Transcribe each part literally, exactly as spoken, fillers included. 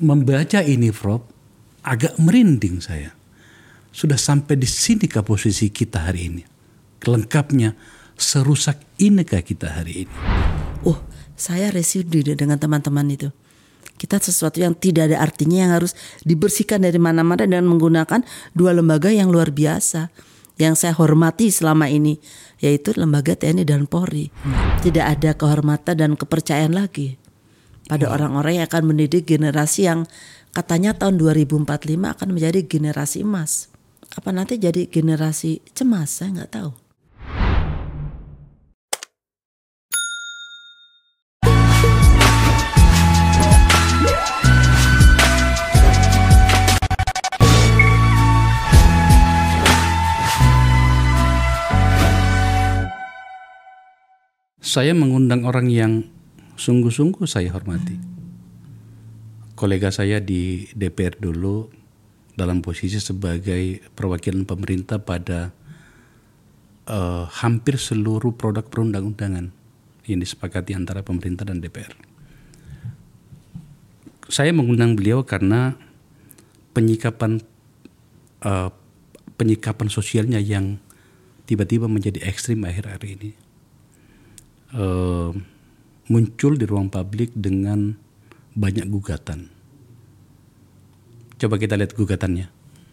membaca ini, Prof, agak merinding saya. Sudah sampai di sini ke posisi kita hari ini. Lengkapnya, serusak inikah kita hari ini? Oh, saya residu dengan teman-teman itu. Kita sesuatu yang tidak ada artinya yang harus dibersihkan dari mana-mana dengan menggunakan dua lembaga yang luar biasa yang saya hormati selama ini, yaitu lembaga T N I dan Polri. Hmm. Tidak ada kehormatan dan kepercayaan lagi pada hmm. orang-orang yang akan mendidik generasi yang katanya tahun dua ribu empat puluh lima akan menjadi generasi emas. Apa nanti jadi generasi cemas? Saya nggak tahu. Saya mengundang orang yang sungguh-sungguh saya hormati. Kolega saya di D P R dulu dalam posisi sebagai perwakilan pemerintah pada uh, hampir seluruh produk perundang-undangan yang disepakati antara pemerintah dan D P R. Saya mengundang beliau karena penyikapan uh, penyikapan sosialnya yang tiba-tiba menjadi ekstrim akhir-akhir ini. Uh, muncul di ruang publik dengan banyak gugatan. Coba kita lihat gugatannya.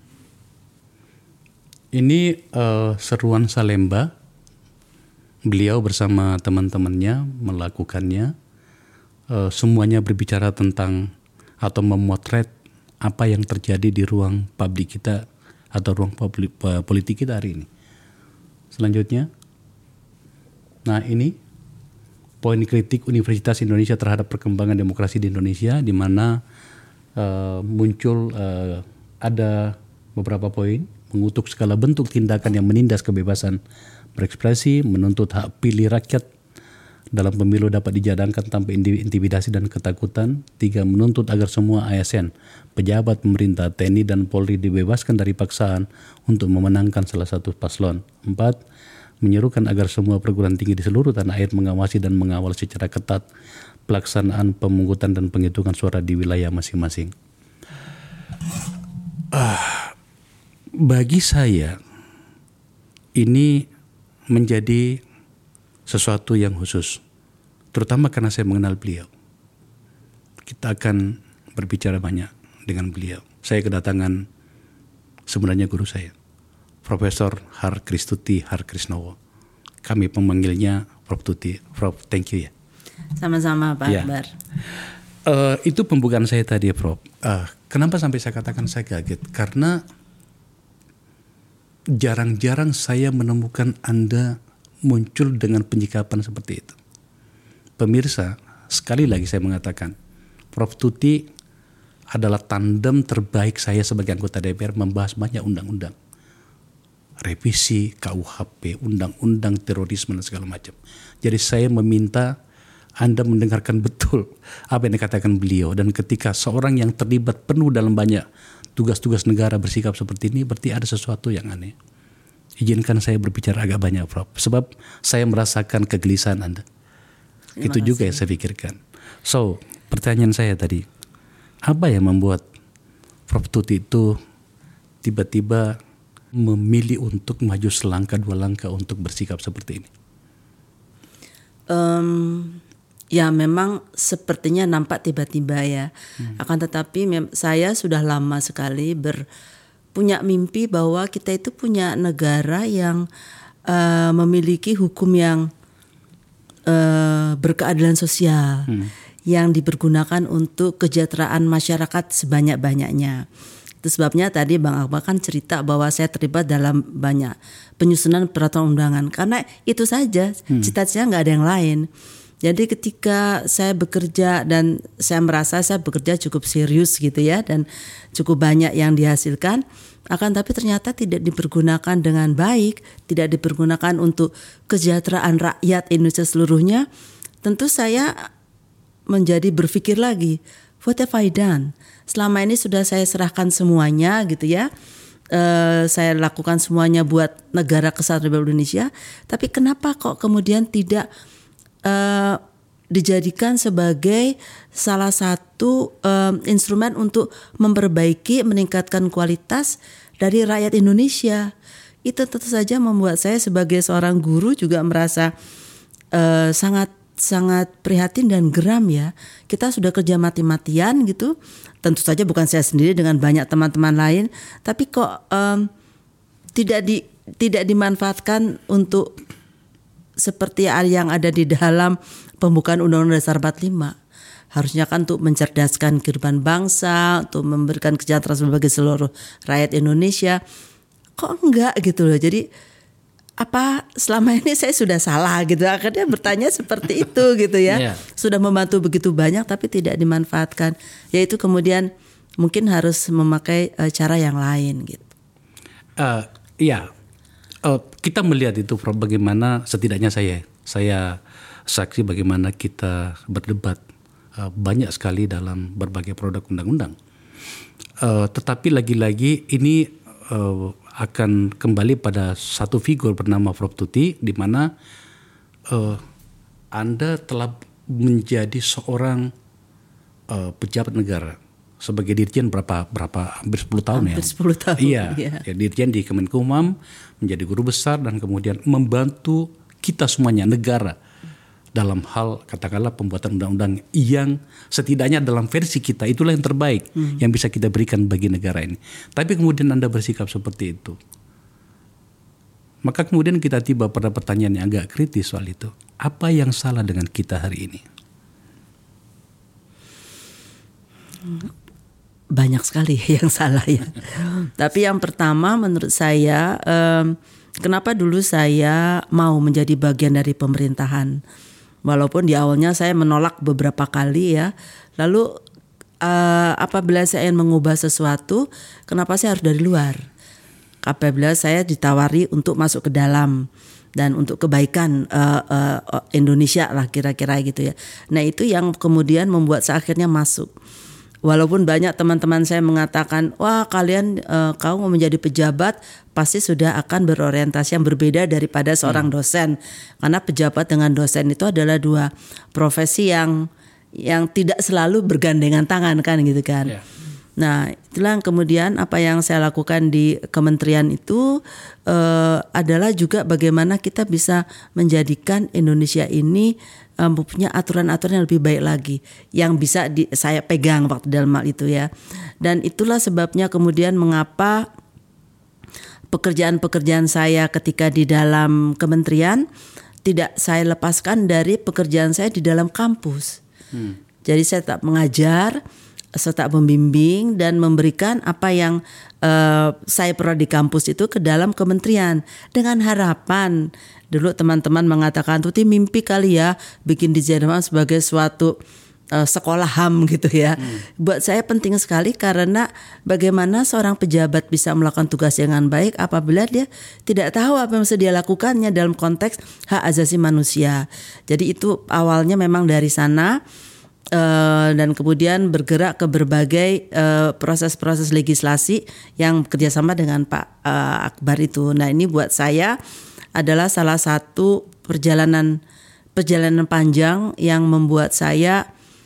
Ini uh, seruan Salemba. Beliau bersama teman-temannya melakukannya. Uh, semuanya berbicara tentang atau memotret apa yang terjadi di ruang publik kita atau ruang publik, uh, politik kita hari ini. Selanjutnya, nah ini poin kritik Universitas Indonesia terhadap perkembangan demokrasi di Indonesia, di mana uh, muncul uh, ada beberapa poin mengutuk segala bentuk tindakan yang menindas kebebasan berekspresi, menuntut hak pilih rakyat dalam pemilu dapat dijalankan tanpa intimidasi dan ketakutan. Tiga, menuntut agar semua A S N, pejabat pemerintah, T N I dan Polri dibebaskan dari paksaan untuk memenangkan salah satu paslon. Empat, menyerukan agar semua perguruan tinggi di seluruh tanah air mengawasi dan mengawal secara ketat pelaksanaan pemungutan dan penghitungan suara di wilayah masing-masing. Uh, bagi saya ini menjadi sesuatu yang khusus, terutama karena saya mengenal beliau. Kita akan berbicara banyak dengan beliau. Saya kedatangan sebenarnya guru saya, Profesor Har Kristuti Har Krisnowo. Kami pemanggilnya Prof Tuti. Prof, thank you ya. Sama-sama Pak ya. Akbar. Uh, itu pembukaan saya tadi, Prof. Uh, kenapa sampai saya katakan saya kaget? Karena jarang-jarang saya menemukan Anda muncul dengan penyikapan seperti itu. Pemirsa, sekali lagi saya mengatakan, Prof Tuti adalah tandem terbaik saya sebagai anggota D P R membahas banyak undang-undang. Revisi K U H P, undang-undang terorisme dan segala macam. Jadi saya meminta Anda mendengarkan betul apa yang dikatakan beliau, dan ketika seorang yang terlibat penuh dalam banyak tugas-tugas negara bersikap seperti ini, berarti ada sesuatu yang aneh. Izinkan saya berbicara agak banyak, Prof, sebab saya merasakan kegelisahan Anda. Terima Itu kasih. Juga yang saya pikirkan. So, pertanyaan saya tadi, apa yang membuat Prof Tuti itu tiba-tiba memilih untuk maju selangkah dua langkah untuk bersikap seperti ini? Um, ya memang sepertinya nampak tiba-tiba ya. Hmm. Akan tetapi mem- saya sudah lama sekali ber punya mimpi bahwa kita itu punya negara yang uh, memiliki hukum yang uh, berkeadilan sosial, hmm. yang dipergunakan untuk kesejahteraan masyarakat sebanyak-banyaknya. Itu sebabnya tadi Bang Akbar kan cerita bahwa saya terlibat dalam banyak penyusunan peraturan undangan. Karena itu saja, hmm. cita-cita nggak ada yang lain. Jadi ketika saya bekerja dan saya merasa saya bekerja cukup serius gitu ya, dan cukup banyak yang dihasilkan, akan tapi ternyata tidak dipergunakan dengan baik, tidak dipergunakan untuk kesejahteraan rakyat Indonesia seluruhnya, tentu saya menjadi berpikir lagi, what have I done? Selama ini sudah saya serahkan semuanya gitu ya. Uh, saya lakukan semuanya buat negara kesatuan Republik Indonesia. Tapi kenapa kok kemudian tidak uh, dijadikan sebagai salah satu um, instrumen untuk memperbaiki, meningkatkan kualitas dari rakyat Indonesia. Itu tentu saja membuat saya sebagai seorang guru juga merasa uh, sangat sangat prihatin dan geram ya. Kita sudah kerja mati-matian gitu. Tentu saja bukan saya sendiri, dengan banyak teman-teman lain, tapi kok um, tidak di tidak dimanfaatkan untuk seperti yang ada di dalam pembukaan Undang-Undang Dasar empat puluh lima. Harusnya kan untuk mencerdaskan kehidupan bangsa, untuk memberikan kesejahteraan bagi seluruh rakyat Indonesia. Kok enggak gitu loh. Jadi apa selama ini saya sudah salah gitu. Akhirnya bertanya seperti itu gitu ya. Yeah. Sudah membantu begitu banyak tapi tidak dimanfaatkan. Yaitu kemudian mungkin harus memakai uh, cara yang lain gitu. Uh, iya. Uh, kita melihat itu bagaimana setidaknya saya saya saksi bagaimana kita berdebat uh, banyak sekali dalam berbagai produk undang-undang. Uh, tetapi lagi-lagi ini uh, akan kembali pada satu figur bernama Prof Tuti, di mana uh, Anda telah menjadi seorang uh, pejabat negara. Sebagai dirjen berapa berapa hampir sepuluh tahun hampir ya. sepuluh tahun. Iya, iya. Ya, dirjen di Kemenkumham, menjadi guru besar dan kemudian membantu kita semuanya negara dalam hal katakanlah pembuatan undang-undang yang setidaknya dalam versi kita itulah yang terbaik hmm. yang bisa kita berikan bagi negara ini. Tapi kemudian Anda bersikap seperti itu. Maka kemudian kita tiba pada pertanyaan yang agak kritis soal itu. Apa yang salah dengan kita hari ini? Banyak sekali yang salah ya. Tapi yang pertama menurut saya, um, kenapa dulu saya mau menjadi bagian dari pemerintahan, walaupun di awalnya saya menolak beberapa kali ya. Lalu uh, apabila saya ingin mengubah sesuatu, kenapa saya harus dari luar? Apabila saya ditawari untuk masuk ke dalam dan untuk kebaikan uh, uh, Indonesia lah kira-kira gitu ya. Nah itu yang kemudian membuat saya akhirnya masuk. Walaupun banyak teman-teman saya mengatakan, wah kalian e, kau mau menjadi pejabat pasti sudah akan berorientasi yang berbeda daripada seorang dosen. Karena pejabat dengan dosen itu adalah dua profesi yang yang tidak selalu bergandengan tangan kan gitu kan. Yeah. Nah itulah yang kemudian apa yang saya lakukan di kementerian itu e, adalah juga bagaimana kita bisa menjadikan Indonesia ini mempunyai aturan-aturan yang lebih baik lagi yang bisa di, saya pegang waktu dalam hal itu ya. Dan itulah sebabnya kemudian mengapa pekerjaan-pekerjaan saya ketika di dalam kementerian tidak saya lepaskan dari pekerjaan saya di dalam kampus. Hmm. Jadi saya tetap mengajar, saya tetap membimbing dan memberikan apa yang uh, saya pernah di kampus itu ke dalam kementerian dengan harapan. Dulu teman-teman mengatakan Tuti mimpi kali ya bikin di Jerman sebagai suatu uh, sekolah H A M gitu ya. Hmm. Buat saya penting sekali karena bagaimana seorang pejabat bisa melakukan tugas dengan baik apabila dia tidak tahu apa yang harus dia lakukannya dalam konteks hak asasi manusia. Jadi itu awalnya memang dari sana uh, dan kemudian bergerak ke berbagai uh, proses-proses legislasi yang bekerjasama dengan Pak uh, Akbar itu. Nah ini buat saya adalah salah satu perjalanan perjalanan panjang yang membuat saya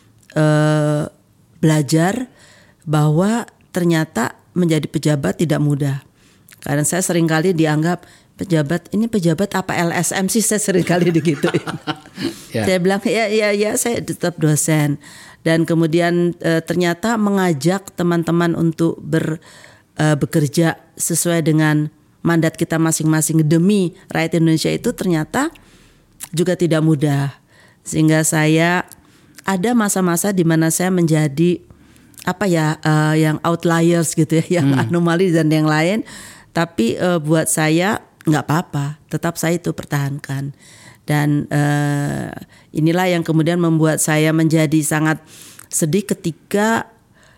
eh, belajar bahwa ternyata menjadi pejabat tidak mudah. Karena saya seringkali dianggap pejabat ini pejabat apa L S M sih, saya seringkali digituin. yeah. Saya bilang ya ya ya saya tetap dosen dan kemudian eh, ternyata mengajak teman-teman untuk ber, eh, bekerja sesuai dengan mandat kita masing-masing demi rakyat Indonesia itu ternyata juga tidak mudah. Sehingga saya ada masa-masa di mana saya menjadi apa ya uh, yang outliers gitu ya, yang hmm. anomali dan yang lain. Tapi uh, buat saya nggak apa-apa, tetap saya itu pertahankan. Dan uh, inilah yang kemudian membuat saya menjadi sangat sedih ketika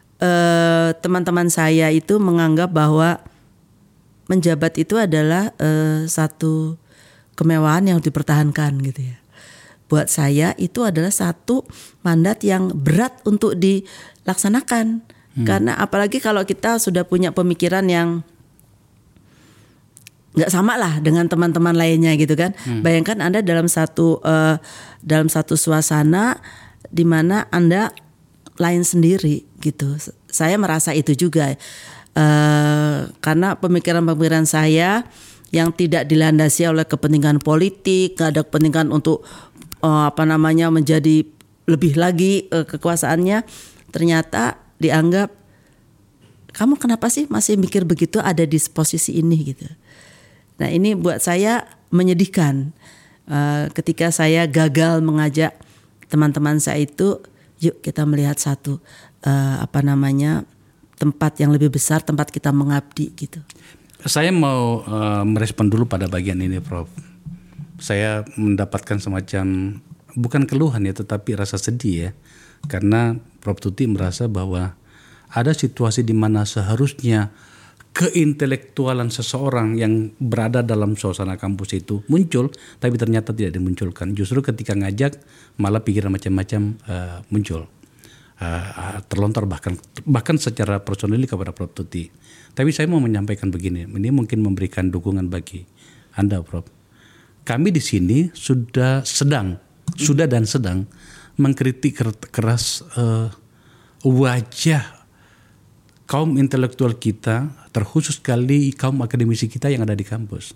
uh, teman-teman saya itu menganggap bahwa menjabat itu adalah uh, satu kemewahan yang dipertahankan gitu ya. Buat saya itu adalah satu mandat yang berat untuk dilaksanakan. Hmm. Karena apalagi kalau kita sudah punya pemikiran yang nggak sama lah dengan teman-teman lainnya gitu kan. Hmm. Bayangkan Anda dalam satu uh, dalam satu suasana di mana Anda lain sendiri gitu. Saya merasa itu juga uh, karena pemikiran-pemikiran saya yang tidak dilandasi oleh kepentingan politik, nggak ada kepentingan untuk uh, apa namanya menjadi lebih lagi uh, kekuasaannya, ternyata dianggap kamu kenapa sih masih mikir begitu, ada di posisi ini gitu. Nah ini buat saya menyedihkan uh, ketika saya gagal mengajak teman-teman saya itu, yuk kita melihat satu uh, apa namanya tempat yang lebih besar, tempat kita mengabdi gitu. Saya mau uh, merespon dulu pada bagian ini, Prof. Saya mendapatkan semacam bukan keluhan ya, tetapi rasa sedih ya, karena Prof Tuti merasa bahwa ada situasi di mana seharusnya keintelektualan seseorang yang berada dalam suasana kampus itu muncul, tapi ternyata tidak dimunculkan. Justru ketika ngajak malah pikiran macam-macam uh, muncul, uh, terlontar bahkan bahkan secara personal kepada Prof Tuti. Tapi saya mau menyampaikan begini, ini mungkin memberikan dukungan bagi Anda, Prof. Kami di sini sudah sedang, sudah dan sedang mengkritik keras uh, wajah kaum intelektual kita, terkhusus sekali kaum akademisi kita yang ada di kampus.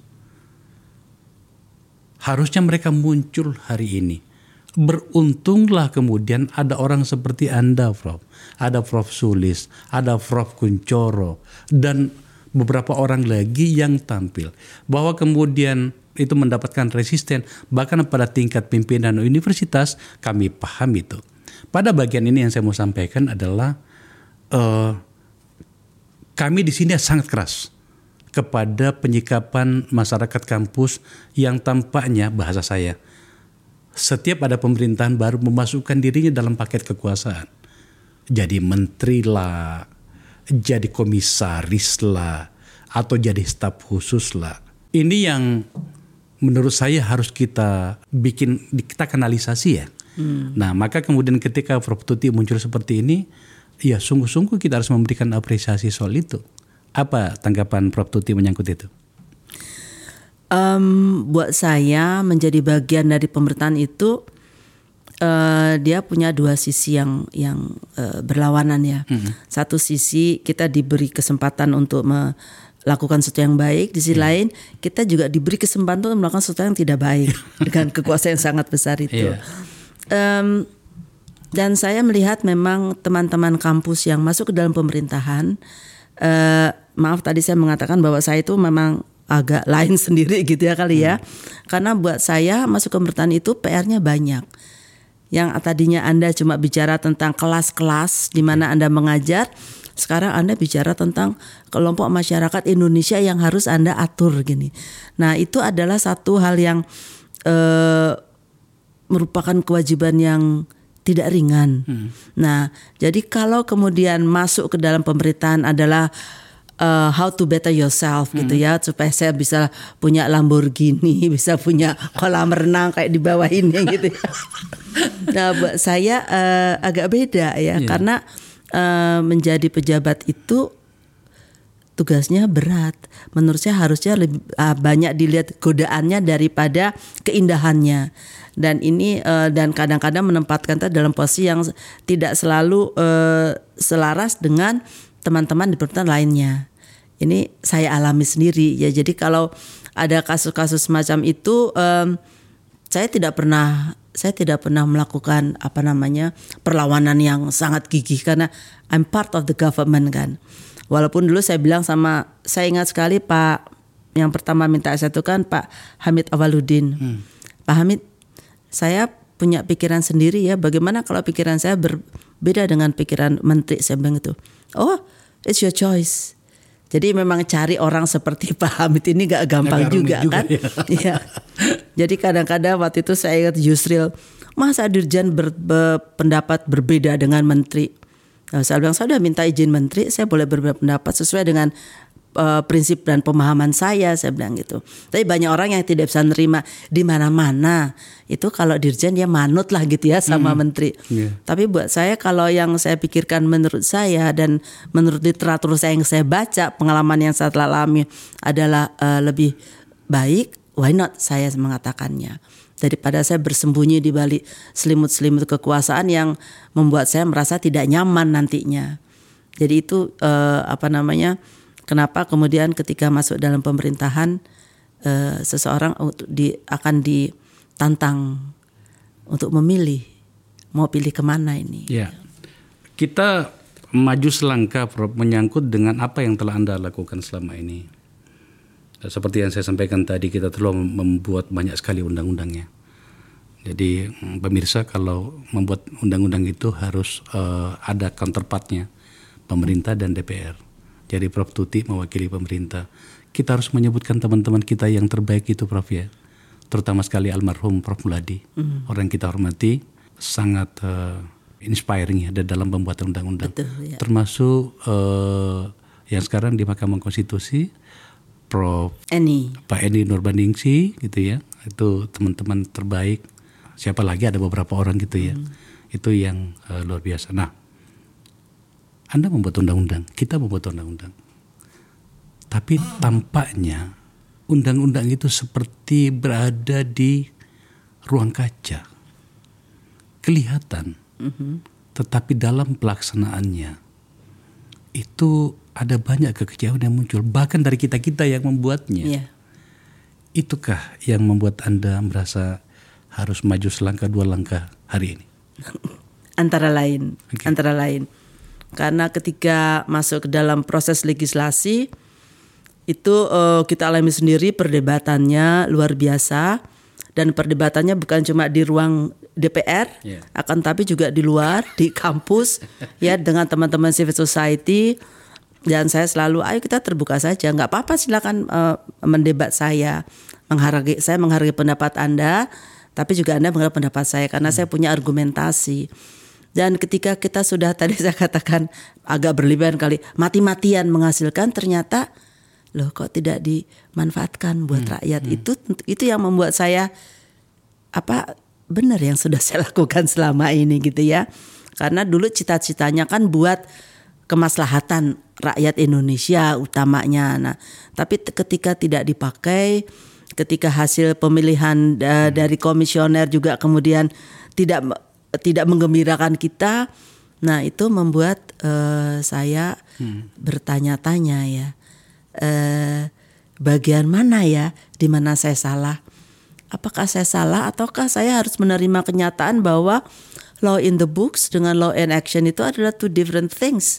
Harusnya mereka muncul hari ini. Beruntunglah kemudian ada orang seperti Anda, Prof. Ada Prof Sulis, ada Prof Kuncoro, dan beberapa orang lagi yang tampil. Bahwa kemudian itu mendapatkan resisten, bahkan pada tingkat pimpinan universitas, kami paham itu. Pada bagian ini yang saya mau sampaikan adalah uh, kami di sini sangat keras kepada penyikapan masyarakat kampus yang tampaknya, bahasa saya, setiap ada pemerintahan baru memasukkan dirinya dalam paket kekuasaan. Jadi menteri lah, jadi komisaris lah, atau jadi staf khusus lah. Ini yang menurut saya harus kita bikin, kita kanalisasi ya. Hmm. Nah maka kemudian ketika Prof Tuti muncul seperti ini, ya sungguh-sungguh kita harus memberikan apresiasi soal itu. Apa tanggapan Prof Tuti menyangkut itu? Um, buat saya menjadi bagian dari pemerintahan itu uh, dia punya dua sisi yang yang uh, berlawanan ya. Hmm. Satu sisi kita diberi kesempatan untuk melakukan sesuatu yang baik, di sisi hmm. lain kita juga diberi kesempatan untuk melakukan sesuatu yang tidak baik dengan kekuasaan yang sangat besar itu. Yeah. Um, Dan saya melihat memang teman-teman kampus yang masuk ke dalam pemerintahan, eh, maaf tadi saya mengatakan bahwa saya itu memang agak lain sendiri gitu ya kali ya. Hmm. Karena buat saya masuk ke pemerintahan itu P R-nya banyak. Yang tadinya Anda cuma bicara tentang kelas-kelas di mana Anda mengajar, sekarang Anda bicara tentang kelompok masyarakat Indonesia yang harus Anda atur gini. Nah itu adalah satu hal yang eh, merupakan kewajiban yang tidak ringan. Hmm. Nah, jadi kalau kemudian masuk ke dalam pemerintahan adalah uh, how to better yourself hmm. gitu ya, supaya saya bisa punya Lamborghini, bisa punya kolam renang kayak di bawah ini gitu. Nah, buat saya uh, agak beda ya, yeah. karena uh, menjadi pejabat itu tugasnya berat. Menurut saya harusnya lebih uh, banyak dilihat godaannya daripada keindahannya. Dan ini uh, dan kadang-kadang menempatkan kita dalam posisi yang tidak selalu uh, selaras dengan teman-teman di pemerintahan lainnya. Ini saya alami sendiri ya. Jadi kalau ada kasus-kasus semacam itu, um, saya tidak pernah saya tidak pernah melakukan apa namanya perlawanan yang sangat gigih karena I'm part of the government kan. Walaupun dulu saya bilang sama, saya ingat sekali Pak yang pertama minta saya itu kan Pak Hamid Awaludin. Hmm. Pak Hamid, saya punya pikiran sendiri ya, bagaimana kalau pikiran saya berbeda dengan pikiran menteri, saya bilang itu. Oh, it's your choice. Jadi memang cari orang seperti Pak Hamid ini gak gampang Agak juga, juga kan. Ya. Jadi kadang-kadang waktu itu saya ingat Yusril, masa Dirjen berpendapat berbeda dengan menteri. Nah, saya bilang saya sudah minta izin menteri, saya boleh berbeda pendapat sesuai dengan uh, prinsip dan pemahaman saya, saya bilang gitu. Tapi banyak orang yang tidak bisa nerima di mana-mana. Itu kalau dirjen ya manut lah gitu ya sama hmm. menteri. Yeah. Tapi buat saya kalau yang saya pikirkan menurut saya dan menurut literatur saya yang saya baca, pengalaman yang saya telah alami adalah uh, lebih baik, why not saya mengatakannya. Daripada saya bersembunyi di balik selimut-selimut kekuasaan yang membuat saya merasa tidak nyaman nantinya. Jadi itu eh, apa namanya? Kenapa kemudian ketika masuk dalam pemerintahan eh, seseorang di, akan ditantang untuk memilih mau pilih kemana ini? Ya, kita maju selangkah Prof menyangkut dengan apa yang telah Anda lakukan selama ini. Seperti yang saya sampaikan tadi, kita telah membuat banyak sekali undang-undangnya. Jadi pemirsa kalau membuat undang-undang itu harus uh, ada counterpartnya, pemerintah dan D P R. Jadi Prof Tuti mewakili pemerintah. Kita harus menyebutkan teman-teman kita yang terbaik itu Prof ya. Terutama sekali almarhum Prof Muladi. Mm. Orang yang kita hormati, sangat uh, inspiring ya dalam pembuatan undang-undang. Betul, ya. Termasuk uh, yang sekarang di Mahkamah Konstitusi, Prof Eni. Pak Eni Nurbaningsi gitu ya, itu teman-teman terbaik. Siapa lagi, ada beberapa orang gitu ya, hmm. itu yang uh, luar biasa. Nah, Anda membuat undang-undang, kita membuat undang-undang, tapi tampaknya undang-undang itu seperti berada di ruang kaca, kelihatan, hmm. tetapi dalam pelaksanaannya itu ada banyak kekecewaan yang muncul, bahkan dari kita-kita yang membuatnya. Yeah. Itukah yang membuat Anda merasa harus maju selangkah dua langkah hari ini? Antara lain, okay. antara lain, karena ketika masuk ke dalam proses legislasi itu uh, kita alami sendiri perdebatannya luar biasa, dan perdebatannya bukan cuma di ruang D P R, yeah. akan tapi juga di luar, di kampus, ya dengan teman-teman civil society. Dan saya selalu, ayo kita terbuka saja, nggak apa-apa silakan uh, mendebat saya, menghargai saya menghargai pendapat Anda, tapi juga Anda menghargai pendapat saya karena hmm. saya punya argumentasi. Dan ketika kita sudah tadi saya katakan agak berlebihan kali, mati-matian menghasilkan, ternyata loh kok tidak dimanfaatkan buat hmm. rakyat. Hmm. Itu itu yang membuat saya apa benar yang sudah saya lakukan selama ini gitu ya. Karena dulu cita-citanya kan buat kemaslahatan rakyat Indonesia utamanya. Nah, tapi ketika tidak dipakai, ketika hasil pemilihan uh, dari komisioner juga kemudian tidak tidak menggembirakan kita, nah itu membuat uh, saya hmm. bertanya-tanya ya, uh, bagian mana ya di mana saya salah? Apakah saya salah ataukah saya harus menerima kenyataan bahwa law in the books dengan law in action itu adalah two different things?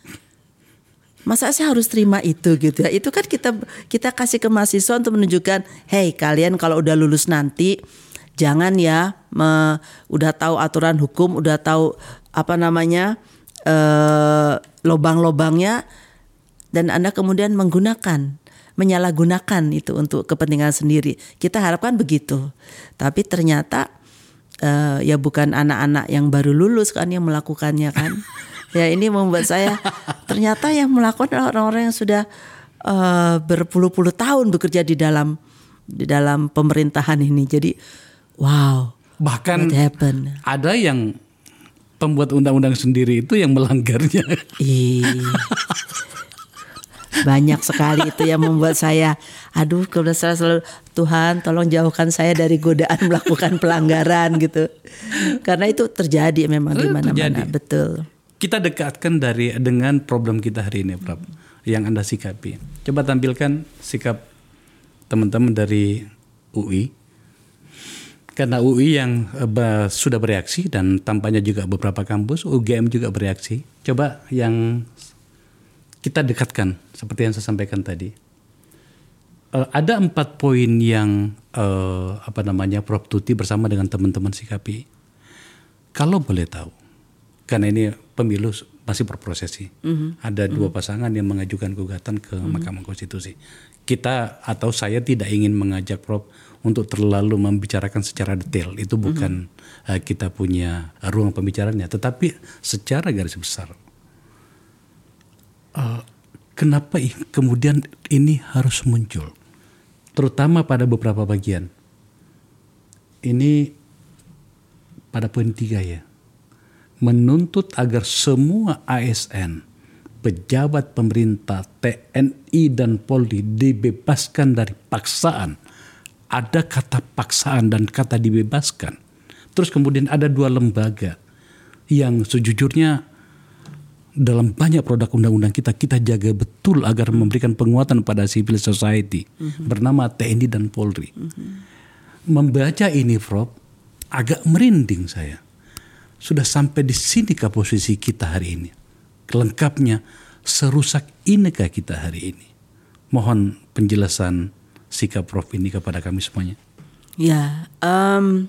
Masa saya harus terima itu gitu ya? Itu kan kita kita kasih ke mahasiswa untuk menunjukkan, hey kalian kalau udah lulus nanti jangan ya me, udah tahu aturan hukum, udah tahu apa namanya eh, lobang-lobangnya, dan Anda kemudian menggunakan, menyalahgunakan itu untuk kepentingan sendiri. Kita harapkan begitu, tapi ternyata eh, ya bukan anak-anak yang baru lulus kan yang melakukannya kan. Ya ini membuat saya ternyata yang melakukan orang-orang yang sudah uh, berpuluh-puluh tahun bekerja di dalam di dalam pemerintahan ini. Jadi wow, bahkan ada yang pembuat undang-undang sendiri itu yang melanggarnya. Ih, banyak sekali itu yang membuat saya, aduh kalau saya selalu Tuhan tolong jauhkan saya dari godaan melakukan pelanggaran gitu. Karena itu terjadi memang di mana-mana, betul. Kita dekatkan dari dengan problem kita hari ini, Prof, yang Anda sikapi. Coba tampilkan sikap teman-teman dari U I. Karena U I yang uh, sudah bereaksi dan tampaknya juga beberapa kampus, U G M juga bereaksi. Coba yang kita dekatkan seperti yang saya sampaikan tadi. Uh, ada empat poin yang uh, apa namanya Prof Tuti bersama dengan teman-teman sikapi. Kalau boleh tahu, karena ini pemilu masih berprosesi. Mm-hmm. Ada dua mm-hmm. pasangan yang mengajukan gugatan ke mm-hmm. Mahkamah Konstitusi. Kita atau saya tidak ingin mengajak Prof untuk terlalu membicarakan secara detail. Itu bukan mm-hmm. uh, kita punya ruang pembicaraannya. Tetapi secara garis besar, uh, kenapa kemudian ini harus muncul? Terutama pada beberapa bagian. Ini pada poin tiga ya. Menuntut agar semua A S N, pejabat pemerintah, T N I dan Polri dibebaskan dari paksaan. Ada kata paksaan dan kata dibebaskan. Terus kemudian ada dua lembaga yang sejujurnya dalam banyak produk undang-undang kita, kita jaga betul agar memberikan penguatan pada civil society. Mm-hmm. Bernama T N I dan Polri. Mm-hmm. Membaca ini, Prof, agak merinding saya. Sudah sampai di sini ke posisi kita hari ini. Kelengkapnya, serusak inikah kita hari ini? Mohon penjelasan sikap Prof ini kepada kami semuanya. Ya, um,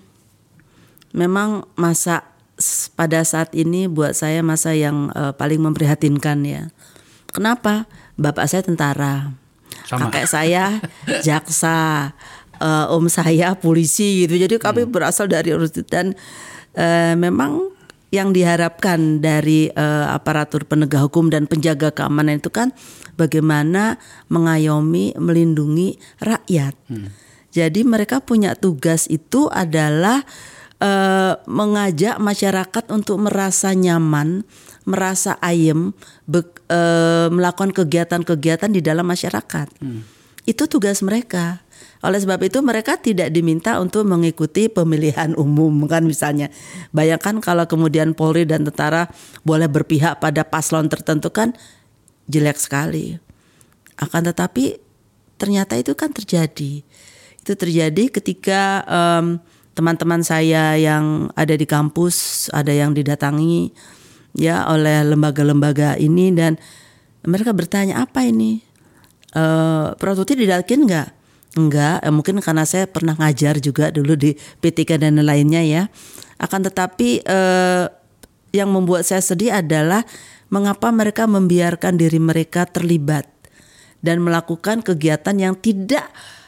memang masa pada saat ini buat saya masa yang uh, paling memprihatinkan ya. Kenapa? Bapak saya tentara, sama. Kakek saya jaksa, uh, om saya polisi gitu. Jadi kami hmm. berasal dari dan uh, memang yang diharapkan dari uh, aparatur penegak hukum dan penjaga keamanan itu kan bagaimana mengayomi, melindungi rakyat. Hmm. Jadi mereka punya tugas itu adalah uh, mengajak masyarakat untuk merasa nyaman, merasa ayem, be, uh, melakukan kegiatan-kegiatan di dalam masyarakat. Hmm. Itu tugas mereka. Oleh sebab itu mereka tidak diminta untuk mengikuti pemilihan umum kan misalnya. Bayangkan kalau kemudian Polri dan tentara boleh berpihak pada paslon tertentu kan jelek sekali. Akan tetapi ternyata itu kan terjadi. Itu terjadi ketika um, teman-teman saya yang ada di kampus, ada yang didatangi ya oleh lembaga-lembaga ini dan mereka bertanya apa ini? Uh, Prof Tuti didakin nggak? Enggak, eh, mungkin karena saya pernah ngajar juga dulu di P tiga dan lainnya ya. Akan tetapi eh, yang membuat saya sedih adalah mengapa mereka membiarkan diri mereka terlibat dan melakukan kegiatan yang tidak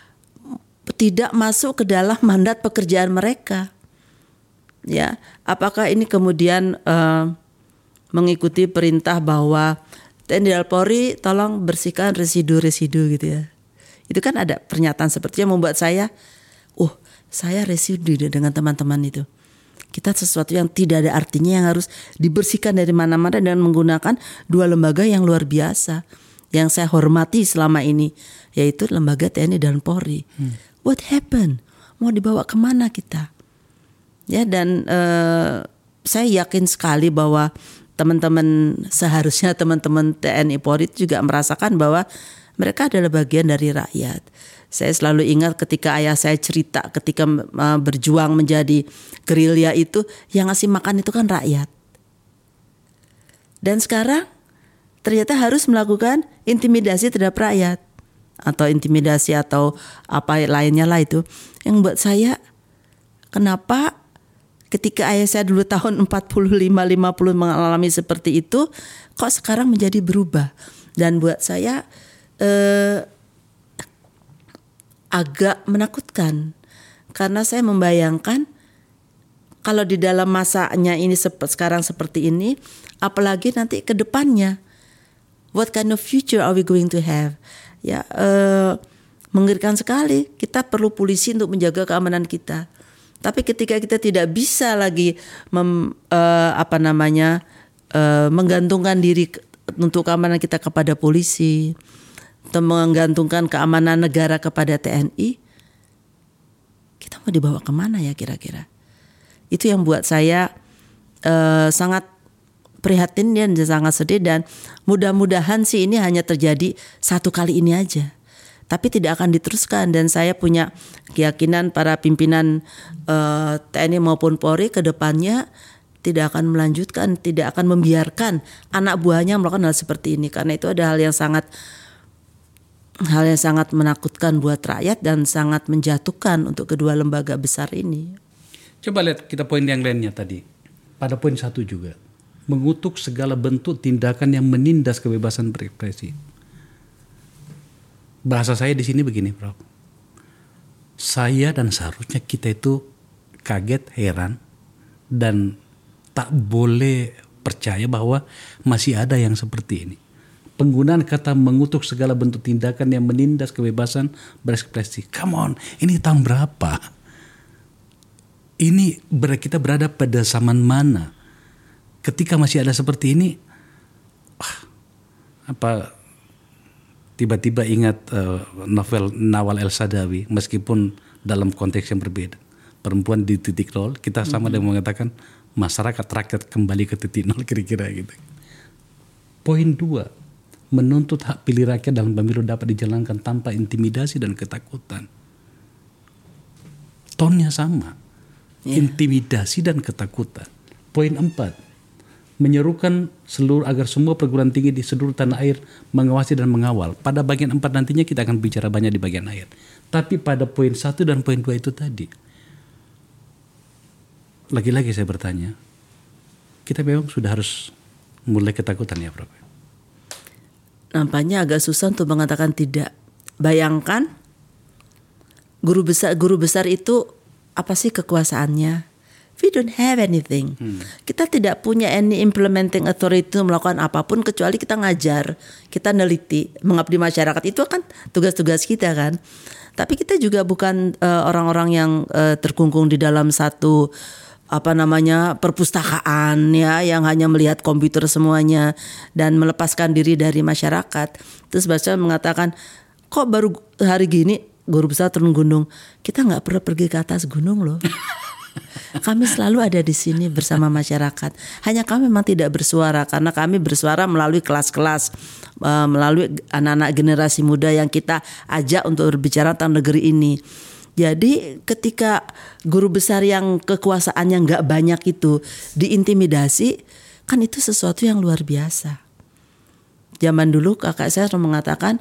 tidak masuk ke dalam mandat pekerjaan mereka. Ya, apakah ini kemudian eh, mengikuti perintah bahwa T N I dan Polri tolong bersihkan residu-residu gitu ya. Itu kan ada pernyataan seperti yang membuat saya, oh saya residu dengan teman-teman itu. Kita sesuatu yang tidak ada artinya yang harus dibersihkan dari mana-mana dan menggunakan dua lembaga yang luar biasa. Yang saya hormati selama ini, yaitu lembaga T N I dan Polri. Hmm. What happened? Mau dibawa kemana kita? Ya dan eh, saya yakin sekali bahwa teman-teman seharusnya teman-teman T N I Polri juga merasakan bahwa mereka adalah bagian dari rakyat. Saya selalu ingat ketika ayah saya cerita ketika uh, berjuang menjadi gerilya itu, yang ngasih makan itu kan rakyat. Dan sekarang ternyata harus melakukan intimidasi terhadap rakyat. Atau intimidasi atau apa lainnya lah itu. Yang buat saya, kenapa ketika ayah saya dulu tahun empat puluh lima lima puluh mengalami seperti itu, kok sekarang menjadi berubah. Dan buat saya Eh, agak menakutkan karena saya membayangkan kalau di dalam masanya ini sep- sekarang seperti ini, apalagi nanti ke depannya, what kind of future are we going to have? Ya, eh, mengerikan sekali. Kita perlu polisi untuk menjaga keamanan kita. Tapi ketika kita tidak bisa lagi mem, eh, apa namanya eh, menggantungkan diri untuk keamanan kita kepada polisi, atau menggantungkan keamanan negara kepada T N I, kita mau dibawa kemana ya kira-kira? Itu yang buat saya eh, sangat prihatin dan sangat sedih dan mudah-mudahan sih ini hanya terjadi satu kali ini aja. Tapi tidak akan diteruskan dan saya punya keyakinan para pimpinan eh, T N I maupun Polri ke depannya tidak akan melanjutkan, tidak akan membiarkan anak buahnya melakukan hal seperti ini karena itu ada hal yang sangat Hal yang sangat menakutkan buat rakyat dan sangat menjatuhkan untuk kedua lembaga besar ini. Coba lihat kita poin yang lainnya tadi. Pada poin satu juga. Mengutuk segala bentuk tindakan yang menindas kebebasan berekspresi. Bahasa saya di sini begini, Prof. Saya dan seharusnya kita itu kaget, heran, dan tak boleh percaya bahwa masih ada yang seperti ini. penggunaan kata mengutuk segala bentuk tindakan yang menindas kebebasan berekspresi. Come on, ini tahun berapa? Ini ber- kita berada pada zaman mana? Ketika masih ada seperti ini, wah, apa tiba-tiba ingat uh, novel Nawal El-Saadawi, meskipun dalam konteks yang berbeda. Perempuan di titik nol, kita sama mm-hmm. dengan mengatakan masyarakat rakyat kembali ke titik nol, kira-kira gitu. Poin dua, menuntut hak pilih rakyat dalam pemilu dapat dijalankan tanpa intimidasi dan ketakutan. Tonnya sama, yeah. Intimidasi dan ketakutan. Poin empat, menyerukan seluruh agar semua perguruan tinggi di seluruh tanah air mengawasi dan mengawal. Pada bagian empat nantinya kita akan bicara banyak di bagian akhir. Tapi pada poin satu dan poin dua itu tadi, lagi-lagi saya bertanya, kita memang sudah harus mulai ketakutan ya, Prof? Nampaknya agak susah untuk mengatakan tidak. Bayangkan guru besar guru besar itu apa sih kekuasaannya? We don't have anything. Hmm. Kita tidak punya any implementing authority melakukan apapun kecuali kita ngajar, kita neliti, mengabdi masyarakat. Itu kan tugas-tugas kita kan. Tapi kita juga bukan uh, orang-orang yang uh, terkungkung di dalam satu apa namanya perpustakaan ya, yang hanya melihat komputer semuanya dan melepaskan diri dari masyarakat. Terus baca mengatakan, kok baru hari gini guru besar turun gunung? Kita nggak pernah pergi ke atas gunung loh. Kami selalu ada di sini bersama masyarakat. Hanya kami memang tidak bersuara karena kami bersuara melalui kelas-kelas, melalui anak-anak generasi muda yang kita ajak untuk berbicara tentang negeri ini. Jadi ketika guru besar yang kekuasaannya nggak banyak itu diintimidasi, kan itu sesuatu yang luar biasa. Zaman dulu kakak saya selalu mengatakan,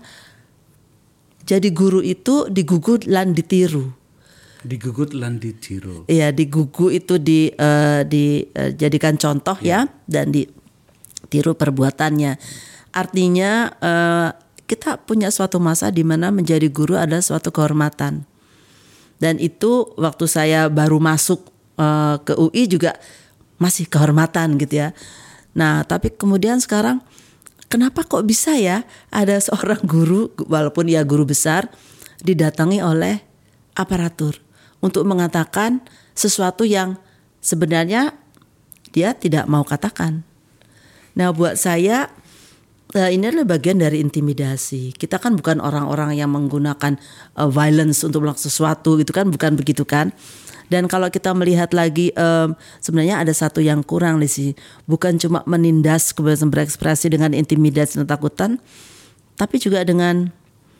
jadi guru itu digugu lan ditiru. Digugut lan ditiru. Iya, digugu itu di uh, dijadikan uh, contoh ya. ya dan ditiru perbuatannya. Artinya uh, kita punya suatu masa di mana menjadi guru adalah suatu kehormatan. Dan itu waktu saya baru masuk uh, ke U I juga masih kehormatan gitu ya. Nah, tapi kemudian sekarang kenapa kok bisa ya ada seorang guru walaupun ya guru besar didatangi oleh aparatur untuk mengatakan sesuatu yang sebenarnya dia tidak mau katakan. Nah, buat saya ini adalah bagian dari intimidasi. Kita kan bukan orang-orang yang menggunakan uh, violence untuk melakukan sesuatu, itu kan bukan begitu kan. Dan kalau kita melihat lagi um, sebenarnya ada satu yang kurang di sini. Bukan cuma menindas kebebasan berekspresi dengan intimidasi dan takutan, tapi juga dengan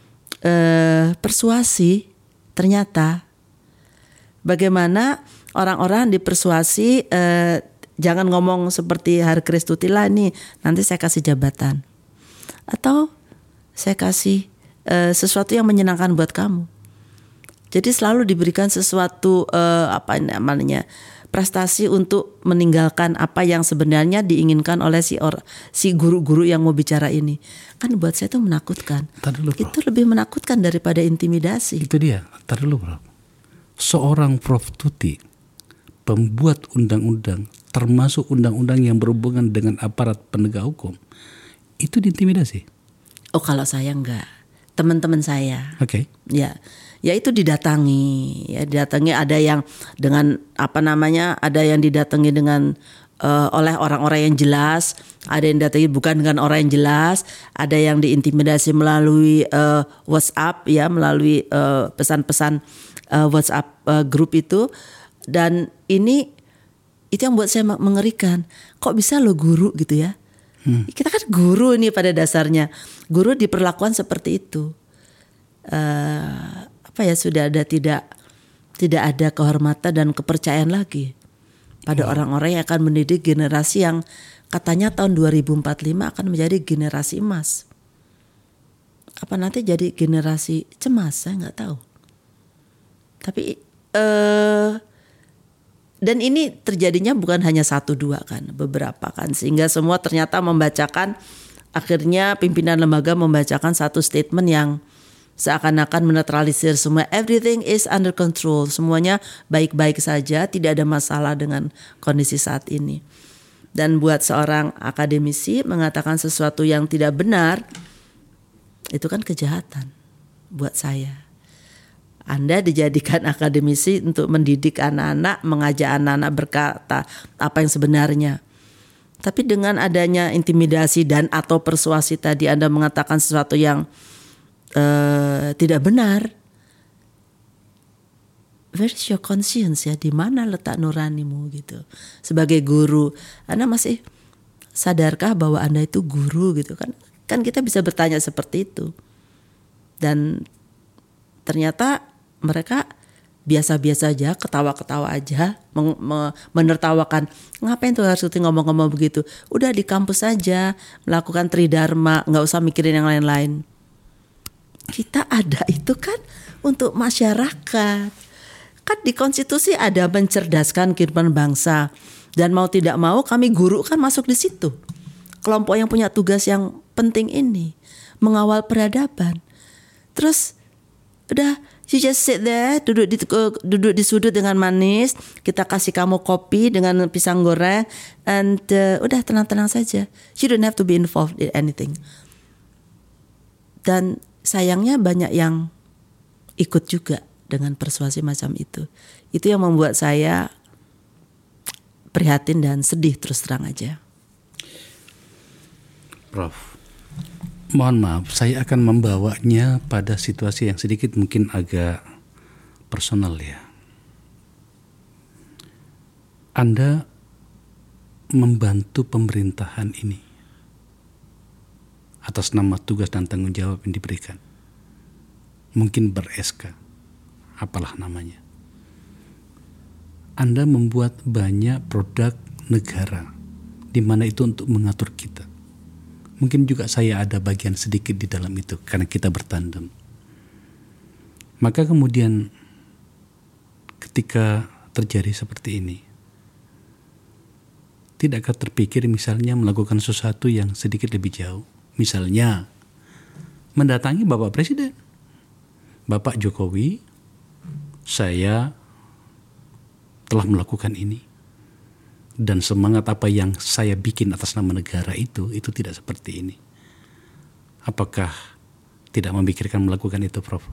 uh, persuasi. Ternyata bagaimana orang-orang dipersuasi, eh, jangan ngomong seperti Hari Kristutila nih, nanti saya kasih jabatan. Atau saya kasih eh, sesuatu yang menyenangkan buat kamu. Jadi selalu diberikan sesuatu eh, apa namanya prestasi untuk meninggalkan apa yang sebenarnya diinginkan oleh si or, si guru-guru yang mau bicara ini. Kan buat saya itu menakutkan. Dulu, itu lebih menakutkan daripada intimidasi. Itu dia. Tar dulu, Bro. Seorang Prof Tuti, pembuat undang-undang, termasuk undang-undang yang berhubungan dengan aparat penegak hukum, itu diintimidasi? Oh, kalau saya enggak, teman-teman saya. Oke. Okay. Ya, ya itu didatangi, ya didatangi ada yang dengan apa namanya, ada yang didatangi dengan uh, oleh orang-orang yang jelas, ada yang didatangi bukan dengan orang yang jelas, ada yang diintimidasi melalui uh, WhatsApp, ya melalui uh, pesan-pesan Uh, WhatsApp uh, grup itu. Dan ini itu yang buat saya mengerikan. Kok bisa lo guru gitu ya? hmm. Kita kan guru nih pada dasarnya. Guru diperlakukan seperti itu. uh, Apa ya, sudah ada tidak Tidak ada kehormatan dan kepercayaan lagi pada wow. orang-orang yang akan mendidik generasi yang katanya tahun dua ribu empat puluh lima akan menjadi generasi emas. Apa nanti jadi generasi cemas? Saya gak tahu. Tapi eh, dan ini terjadinya bukan hanya satu dua kan, beberapa kan, sehingga semua ternyata membacakan, akhirnya pimpinan lembaga membacakan satu statement yang seakan-akan menetralisir semua, everything is under control, semuanya baik-baik saja, tidak ada masalah dengan kondisi saat ini. Dan buat seorang akademisi mengatakan sesuatu yang tidak benar, itu kan kejahatan buat saya. Anda dijadikan akademisi untuk mendidik anak-anak, mengajak anak-anak berkata apa yang sebenarnya. Tapi dengan adanya intimidasi dan atau persuasi tadi Anda mengatakan sesuatu yang uh, tidak benar. Where is your conscience ya? Di mana letak nuranimu gitu? Sebagai guru, Anda masih sadarkah bahwa Anda itu guru gitu kan? Kan kita bisa bertanya seperti itu. Dan ternyata mereka biasa-biasa aja, ketawa-ketawa aja, meng- me- menertawakan. Ngapain tuh harus ngomong-ngomong begitu? Udah di kampus aja, melakukan tridharma, nggak usah mikirin yang lain-lain. Kita ada itu kan untuk masyarakat. Kan di konstitusi ada mencerdaskan kehidupan bangsa. Dan mau tidak mau kami guru kan masuk di situ. Kelompok yang punya tugas yang penting ini. Mengawal peradaban. Terus udah you just sit there, duduk di, duduk di sudut dengan manis. Kita kasih kamu kopi dengan pisang goreng. And uh, udah tenang-tenang saja. You don't have to be involved in anything. Dan sayangnya banyak yang ikut juga dengan persuasi macam itu. Itu yang membuat saya prihatin dan sedih terus terang aja. Prof, mohon maaf, saya akan membawanya pada situasi yang sedikit mungkin agak personal ya. Anda membantu pemerintahan ini atas nama tugas dan tanggung jawab yang diberikan. Mungkin ber-S K, apalah namanya. Anda membuat banyak produk negara, di mana itu untuk mengatur kita. Mungkin juga saya ada bagian sedikit di dalam itu, karena kita bertandem. Maka kemudian ketika terjadi seperti ini, tidakkah terpikir misalnya melakukan sesuatu yang sedikit lebih jauh? Misalnya mendatangi Bapak Presiden, Bapak Jokowi, saya telah melakukan ini. Dan semangat apa yang saya bikin atas nama negara itu, itu tidak seperti ini. Apakah tidak memikirkan melakukan itu, Prof?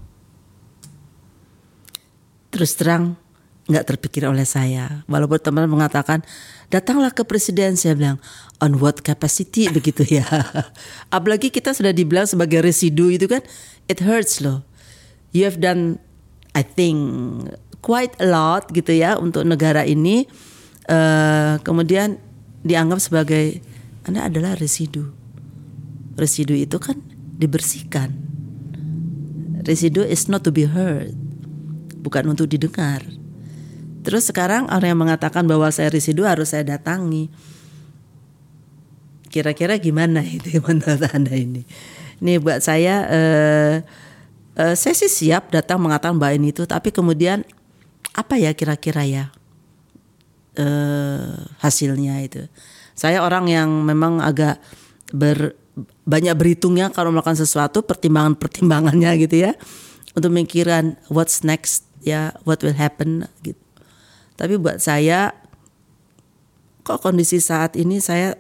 Terus terang nggak terpikir oleh saya. Walaupun teman mengatakan datanglah ke presiden, saya bilang on what capacity begitu ya. Apalagi kita sudah dibilang sebagai residu itu kan, it hurts loh. You have done, I think, quite a lot gitu ya untuk negara ini. Uh, kemudian dianggap sebagai Anda adalah residu. Residu itu kan dibersihkan. Residu is not to be heard, bukan untuk didengar. Terus sekarang orang yang mengatakan bahwa saya residu harus saya datangi. Kira-kira gimana itu menurut Anda ini? Ini buat saya, uh, uh, saya sih siap datang mengatakan bahwa ini itu, tapi kemudian apa ya kira-kira ya uh, hasilnya itu. Saya orang yang memang agak ber, banyak berhitungnya kalau melakukan sesuatu, pertimbangan-pertimbangannya gitu ya, untuk memikirkan what's next ya, what will happen gitu. Tapi buat saya kok kondisi saat ini saya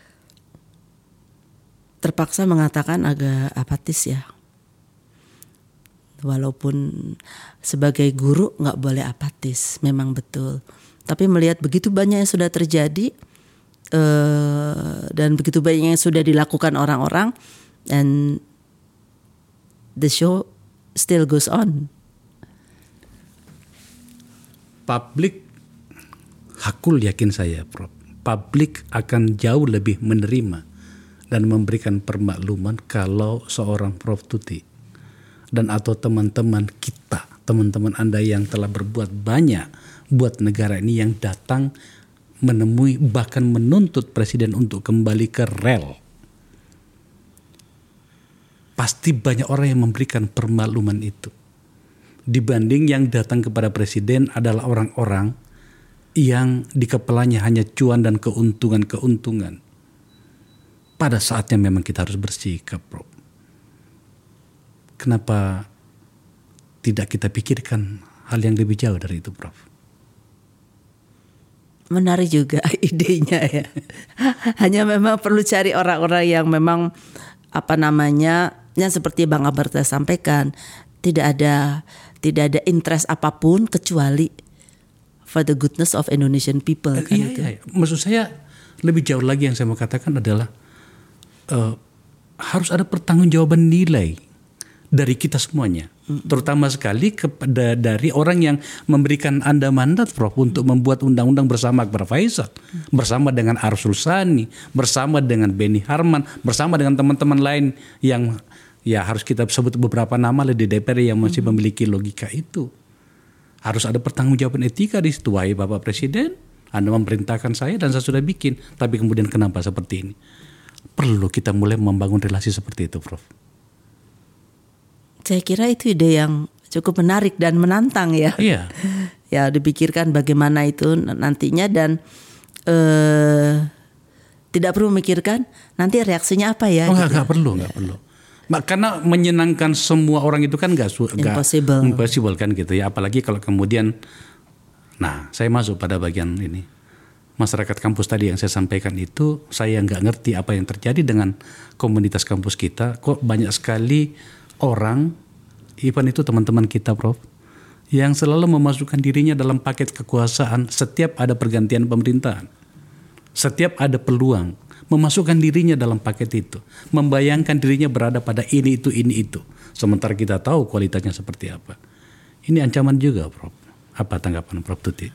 terpaksa mengatakan agak apatis ya. Walaupun sebagai guru gak boleh apatis, memang betul. Tapi melihat begitu banyak yang sudah terjadi uh, dan begitu banyak yang sudah dilakukan orang-orang, and the show still goes on. Publik, hakul yakin saya, Prof, publik akan jauh lebih menerima dan memberikan permakluman kalau seorang Prof Tuti dan atau teman-teman kita, teman-teman Anda yang telah berbuat banyak buat negara ini, yang datang menemui bahkan menuntut presiden untuk kembali ke rel. Pasti banyak orang yang memberikan permakluman itu. Dibanding yang datang kepada presiden adalah orang-orang yang di kepalanya hanya cuan dan keuntungan-keuntungan. Pada saatnya memang kita harus bersikap, Prof. Kenapa tidak kita pikirkan hal yang lebih jauh dari itu, Prof? Menarik juga idenya ya. Hanya memang perlu cari orang-orang yang memang apa namanya, yang seperti Bang Alberta sampaikan, tidak ada tidak ada interest apapun kecuali for the goodness of Indonesian people. Kan iya, itu. iya. Maksud saya lebih jauh lagi yang saya mau katakan adalah uh, harus ada pertanggungjawaban nilai dari kita semuanya, mm-hmm. terutama sekali kepada dari orang yang memberikan Anda mandat, Prof, untuk membuat undang-undang bersama Akbar Faisal, mm-hmm. bersama dengan Arsul Sani, bersama dengan Beni Harman, bersama dengan teman-teman lain yang ya harus kita sebut beberapa nama di D P R yang masih mm-hmm. memiliki logika itu. Harus ada pertanggungjawaban etika di situ. Wahai Bapak Presiden, Anda memerintahkan saya dan saya sudah bikin, tapi kemudian kenapa seperti ini? Perlu kita mulai membangun relasi seperti itu, Prof. Saya kira itu ide yang cukup menarik dan menantang ya. Iya. Ya, dipikirkan bagaimana itu nantinya dan eh, tidak perlu memikirkan nanti reaksinya apa ya. Oh, gitu. nggak perlu, nggak perlu. Karena menyenangkan semua orang itu kan nggak impossible. impossible kan gitu ya. Apalagi kalau kemudian, nah saya masuk pada bagian ini. Masyarakat kampus tadi yang saya sampaikan itu, saya nggak ngerti apa yang terjadi dengan komunitas kampus kita. Kok banyak sekali orang, even itu teman-teman kita, Prof, yang selalu memasukkan dirinya dalam paket kekuasaan setiap ada pergantian pemerintahan. Setiap ada peluang, memasukkan dirinya dalam paket itu. Membayangkan dirinya berada pada ini, itu, ini, itu. Sementara kita tahu kualitasnya seperti apa. Ini ancaman juga, Prof. Apa tanggapan Prof Tuti?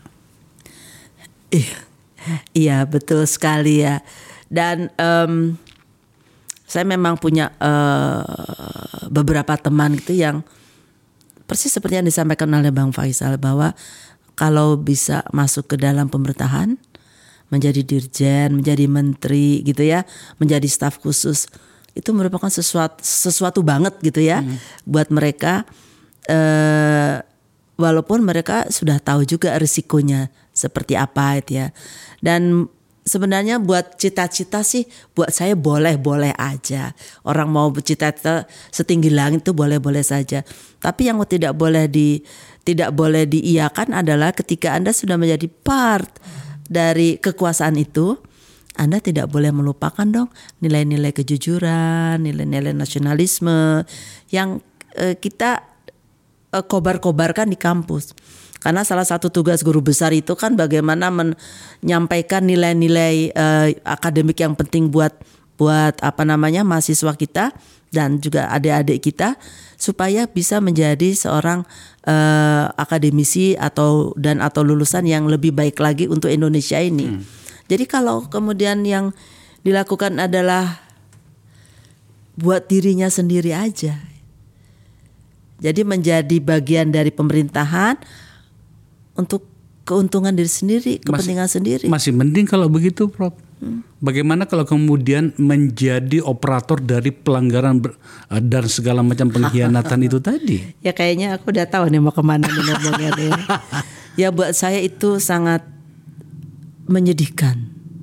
Iya, betul sekali ya. Dan um, saya memang punya uh, beberapa teman gitu yang persis seperti yang disampaikan oleh Bang Faisal, bahwa kalau bisa masuk ke dalam pemerintahan, menjadi dirjen, menjadi menteri gitu ya, menjadi staf khusus, itu merupakan sesuatu sesuatu banget gitu ya hmm. buat mereka. Uh, walaupun mereka sudah tahu juga risikonya seperti apa itu ya. Dan sebenarnya buat cita-cita sih buat saya boleh-boleh aja. Orang mau bercita-cita setinggi langit itu boleh-boleh saja. Tapi yang tidak boleh di tidak boleh diiyakan adalah ketika Anda sudah menjadi part dari kekuasaan itu, Anda tidak boleh melupakan dong nilai-nilai kejujuran, nilai-nilai nasionalisme yang eh, kita eh, kobar-kobarkan di kampus. Karena salah satu tugas guru besar itu kan bagaimana menyampaikan nilai-nilai eh, akademik yang penting buat buat apa namanya mahasiswa kita dan juga adik-adik kita supaya bisa menjadi seorang eh, akademisi atau dan atau lulusan yang lebih baik lagi untuk Indonesia ini. Hmm. Jadi kalau kemudian yang dilakukan adalah buat dirinya sendiri aja. Jadi menjadi bagian dari pemerintahan untuk keuntungan diri sendiri, kepentingan masih, sendiri. Masih mending kalau begitu, Prof. Hmm. Bagaimana kalau kemudian menjadi operator dari pelanggaran ber, dan segala macam pengkhianatan itu tadi? Ya kayaknya aku udah tahu nih mau kemana nih ngomongnya nih. Ya buat saya itu sangat menyedihkan.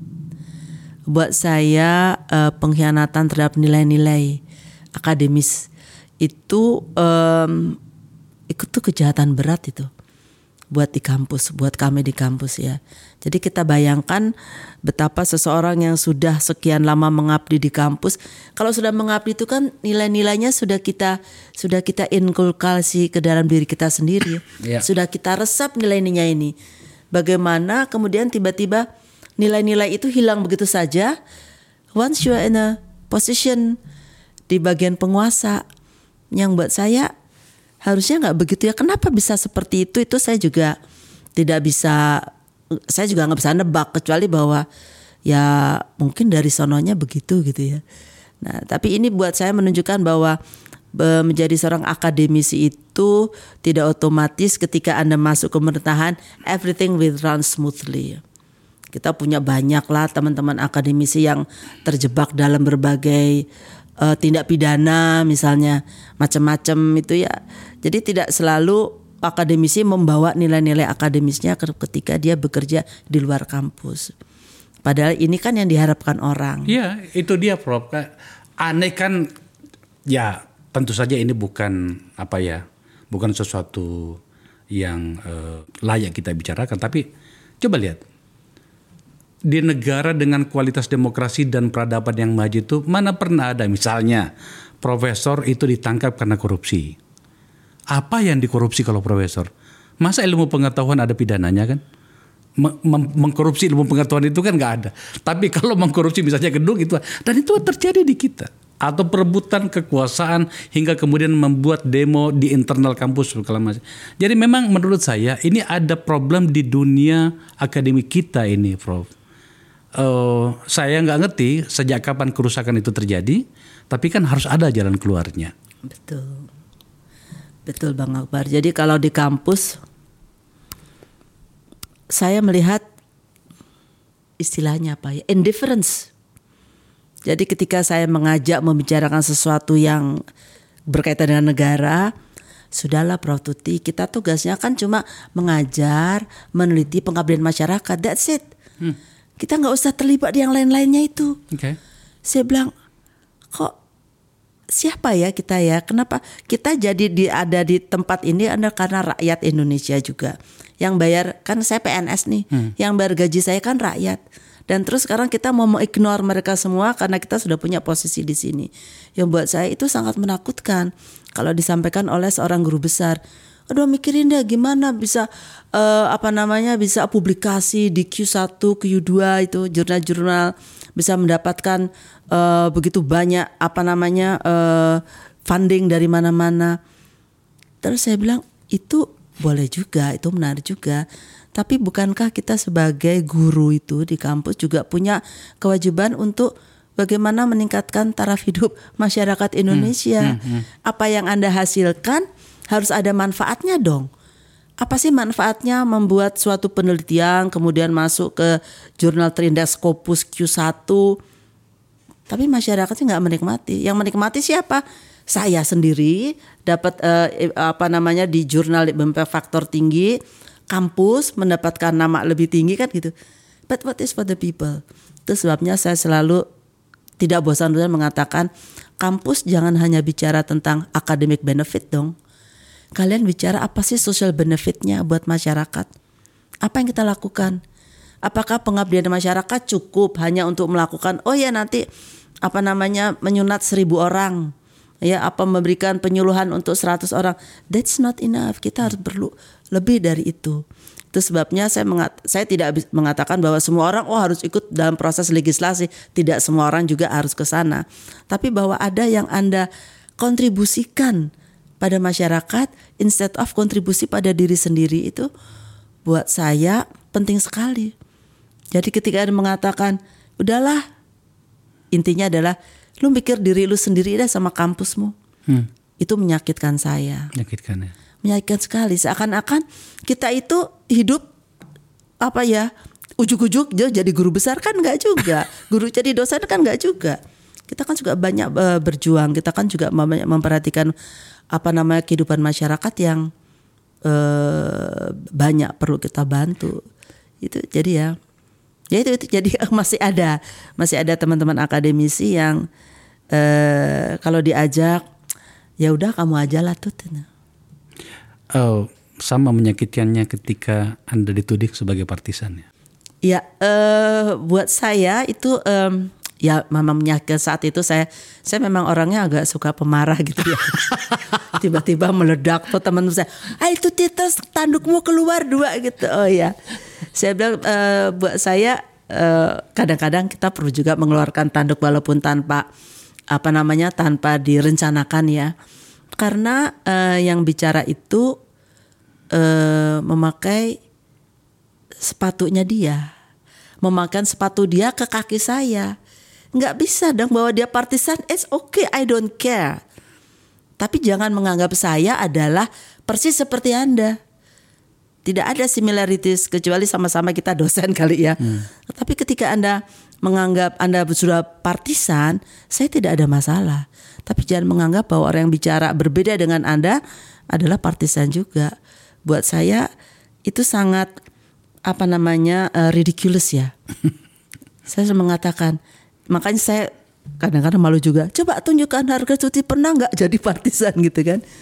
Buat saya eh, pengkhianatan terhadap nilai-nilai akademis itu um, itu kejahatan berat itu. Buat di kampus, buat kami di kampus ya. Jadi kita bayangkan betapa seseorang yang sudah sekian lama mengabdi di kampus, kalau sudah mengabdi itu kan nilai-nilainya sudah kita sudah kita inkulkasi ke dalam diri kita sendiri, yeah. Sudah kita resap nilai-nilainya ini. Bagaimana kemudian tiba-tiba nilai-nilai itu hilang begitu saja? Once you are in a position di bagian penguasa, yang buat saya harusnya nggak begitu ya. Kenapa bisa seperti itu? Itu saya juga tidak bisa, saya juga nggak bisa nebak kecuali bahwa ya mungkin dari sononya begitu gitu ya. Nah, tapi ini buat saya menunjukkan bahwa menjadi seorang akademisi itu tidak otomatis ketika Anda masuk ke pemerintahan everything will run smoothly. Kita punya banyak lah teman-teman akademisi yang terjebak dalam berbagai Uh, tindak pidana misalnya macam-macam itu ya. Jadi tidak selalu akademisi membawa nilai-nilai akademisnya ketika dia bekerja di luar kampus. Padahal ini kan yang diharapkan orang. Iya, itu dia, Prof. Aneh kan ya, tentu saja ini bukan apa ya, bukan sesuatu yang uh, layak kita bicarakan, tapi coba lihat. di negara dengan kualitas demokrasi dan peradaban yang maju itu mana pernah ada misalnya profesor itu ditangkap karena korupsi. Apa yang dikorupsi kalau profesor? Masa ilmu pengetahuan ada pidananya kan? Mem- mengkorupsi ilmu pengetahuan itu kan nggak ada. Tapi kalau mengkorupsi misalnya gedung itu, dan itu terjadi di kita. Atau perebutan kekuasaan hingga kemudian membuat demo di internal kampus segala macam. Jadi memang menurut saya ini ada problem di dunia akademik kita ini, Prof. Uh, saya nggak ngerti sejak kapan kerusakan itu terjadi, tapi kan harus ada jalan keluarnya. Betul, betul Bang Akbar. Jadi kalau di kampus, saya melihat istilahnya apa ya, indifference. Jadi ketika saya mengajak membicarakan sesuatu yang berkaitan dengan negara, sudahlah Prof Tuti, kita tugasnya kan cuma mengajar, meneliti pengabdian masyarakat, that's it. Hmm. Kita nggak usah terlibat di yang lain-lainnya itu. Okay. Saya bilang, kok siapa ya kita ya? Kenapa kita jadi di, ada di tempat ini adalah karena rakyat Indonesia juga. Yang bayar, kan saya P N S nih, hmm. yang bayar gaji saya kan rakyat. Dan terus sekarang kita mau mengignore mereka semua karena kita sudah punya posisi di sini. Yang buat saya itu sangat menakutkan kalau disampaikan oleh seorang guru besar. Aduh mikirin deh gimana bisa uh, apa namanya bisa publikasi di Q satu, Q dua itu jurnal-jurnal, bisa mendapatkan uh, begitu banyak apa namanya uh, funding dari mana-mana. Terus saya bilang itu boleh juga, itu menarik juga. Tapi bukankah kita sebagai guru itu di kampus juga punya kewajiban untuk bagaimana meningkatkan taraf hidup masyarakat Indonesia? Hmm, hmm, hmm. Apa yang Anda hasilkan harus ada manfaatnya dong. Apa sih manfaatnya membuat suatu penelitian kemudian masuk ke jurnal terindah Scopus Q satu, tapi masyarakatnya nggak menikmati. Yang menikmati siapa? Saya sendiri dapat eh, apa namanya di jurnal faktor tinggi, kampus mendapatkan nama lebih tinggi kan gitu. But what is for the people? Itu sebabnya saya selalu tidak bosan-bosan mengatakan kampus jangan hanya bicara tentang academic benefit dong. Kalian bicara apa sih social benefitnya buat masyarakat? Apa yang kita lakukan? Apakah pengabdian masyarakat cukup hanya untuk melakukan oh ya nanti apa namanya menyunat seribu orang, ya apa memberikan penyuluhan untuk seratus orang? That's not enough. Kita harus perlu lebih dari itu. Itu sebabnya saya mengat- saya tidak mengatakan bahwa semua orang oh harus ikut dalam proses legislasi. Tidak semua orang juga harus ke sana. Tapi bahwa ada yang Anda kontribusikan pada masyarakat instead of kontribusi pada diri sendiri, itu buat saya penting sekali. Jadi ketika ada mengatakan udahlah, intinya adalah lu mikir diri lu sendiri dah sama kampusmu, hmm. itu menyakitkan saya. Menyakitkan ya. Menyakitkan sekali. Seakan-akan kita itu hidup apa ya, ujuk-ujuk jadi guru besar kan nggak juga, guru jadi dosen kan nggak juga. Kita kan juga banyak uh, berjuang. Kita kan juga mem- memperhatikan apa namanya kehidupan masyarakat yang uh, banyak perlu kita bantu. Itu jadi ya, ya itu, itu jadi masih ada masih ada teman-teman akademisi yang uh, kalau diajak ya udah kamu aja lah tuh. Oh, sama menyakitkannya ketika Anda dituding sebagai partisan ya. Ya, uh, buat saya itu um, ya memang menyakitkan. Saat itu saya saya memang orangnya agak suka pemarah gitu ya. Tiba-tiba meledak tuh teman saya, ah itu titas tandukmu keluar dua gitu. Oh ya, saya bilang e, buat saya e, kadang-kadang kita perlu juga mengeluarkan tanduk walaupun tanpa apa namanya tanpa direncanakan ya. Karena e, yang bicara itu e, memakai sepatunya dia, memakan sepatu dia ke kaki saya. Nggak bisa dong bahwa dia partisan. It's okay, I don't care. Tapi jangan menganggap saya adalah persis seperti Anda. Tidak ada similarities kecuali sama-sama kita dosen kali ya. Hmm. Tapi ketika Anda menganggap Anda sudah partisan, saya tidak ada masalah. Tapi jangan menganggap bahwa orang yang bicara berbeda dengan Anda adalah partisan juga. Buat saya itu sangat apa namanya uh, ridiculous ya. Saya mengatakan, makanya saya kadang-kadang malu juga. Coba tunjukkan harga cuti, pernah nggak jadi partisan gitu kan?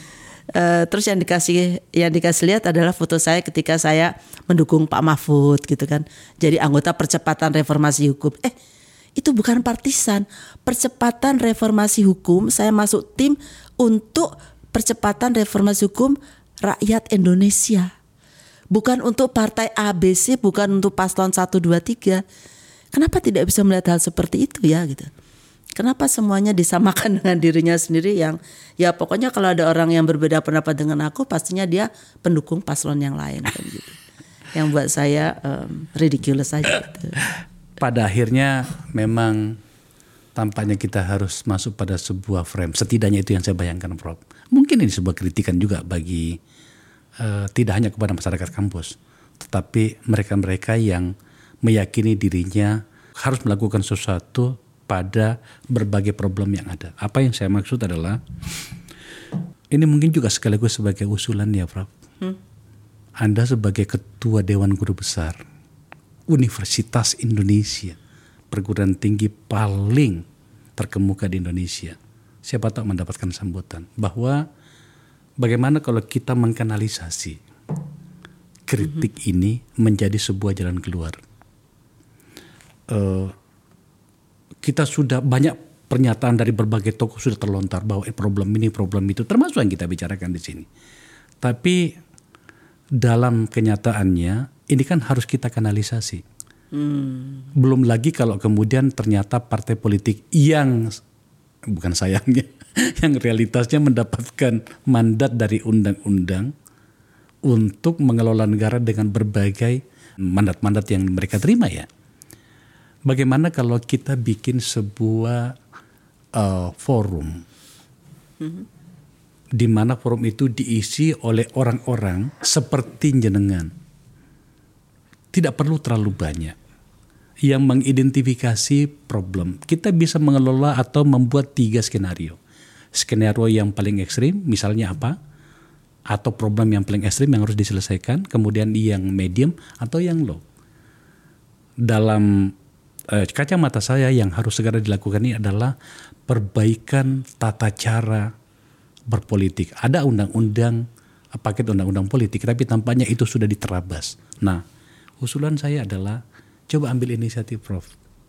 Uh, terus yang dikasih yang dikasih lihat adalah foto saya ketika saya mendukung Pak Mahfud gitu kan. Jadi anggota percepatan reformasi hukum. Eh itu bukan partisan. Percepatan reformasi hukum, saya masuk tim untuk percepatan reformasi hukum rakyat Indonesia. Bukan untuk partai A B C, bukan untuk paslon satu dua tiga. Kenapa tidak bisa melihat hal seperti itu ya gitu. Kenapa semuanya disamakan dengan dirinya sendiri yang ya pokoknya kalau ada orang yang berbeda pendapat dengan aku pastinya dia pendukung paslon yang lain kan gitu. Yang buat saya um, ridiculous aja gitu. Pada akhirnya memang tampaknya kita harus masuk pada sebuah frame. Setidaknya itu yang saya bayangkan, Prof. Mungkin ini sebuah kritikan juga bagi uh, tidak hanya kepada masyarakat kampus, tetapi mereka-mereka yang meyakini dirinya harus melakukan sesuatu pada berbagai problem yang ada. Apa yang saya maksud adalah ini mungkin juga sekaligus sebagai usulan ya, Prof. Hmm. Anda sebagai Ketua Dewan Guru Besar Universitas Indonesia, perguruan tinggi paling terkemuka di Indonesia, siapa tahu mendapatkan sambutan bahwa bagaimana kalau kita mengkanalisasi kritik hmm. ini menjadi sebuah jalan keluar. Uh, Kita sudah banyak pernyataan dari berbagai tokoh sudah terlontar bahwa eh, problem ini, problem itu, termasuk yang kita bicarakan di sini. Tapi dalam kenyataannya ini kan harus kita kanalisasi. Hmm. Belum lagi kalau kemudian ternyata partai politik yang bukan sayangnya, yang realitasnya mendapatkan mandat dari undang-undang untuk mengelola negara dengan berbagai mandat-mandat yang mereka terima ya. Bagaimana kalau kita bikin sebuah uh, forum, mm-hmm. di mana forum itu diisi oleh orang-orang seperti jenengan, tidak perlu terlalu banyak, yang mengidentifikasi problem. Kita bisa mengelola atau membuat tiga skenario. Skenario yang paling ekstrim, misalnya apa? Atau problem yang paling ekstrim yang harus diselesaikan, kemudian yang medium atau yang low. Dalam kacamata saya yang harus segera dilakukan ini adalah perbaikan tata cara berpolitik. Ada undang-undang, paket undang-undang politik, tapi tampaknya itu sudah diterabas. Nah, usulan saya adalah coba ambil inisiatif, Prof.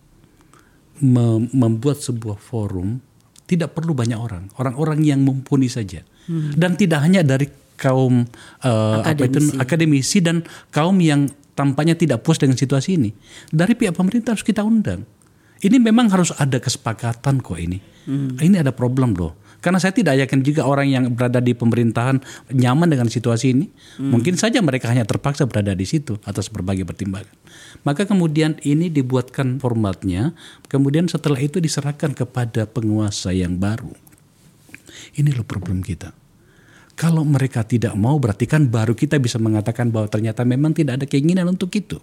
Mem- membuat sebuah forum, tidak perlu banyak orang, orang-orang yang mumpuni saja. Hmm. Dan tidak hanya dari kaum uh, akademisi. Apa itu, akademisi dan kaum yang tampaknya tidak puas dengan situasi ini. Dari pihak pemerintah harus kita undang. Ini memang harus ada kesepakatan kok ini. Hmm. Ini ada problem loh. Karena saya tidak yakin juga orang yang berada di pemerintahan nyaman dengan situasi ini. Hmm. Mungkin saja mereka hanya terpaksa berada di situ atas berbagai pertimbangan. Maka kemudian ini dibuatkan formatnya. Kemudian setelah itu diserahkan kepada penguasa yang baru. Ini loh problem kita. Kalau mereka tidak mau berarti kan baru kita bisa mengatakan bahwa ternyata memang tidak ada keinginan untuk itu.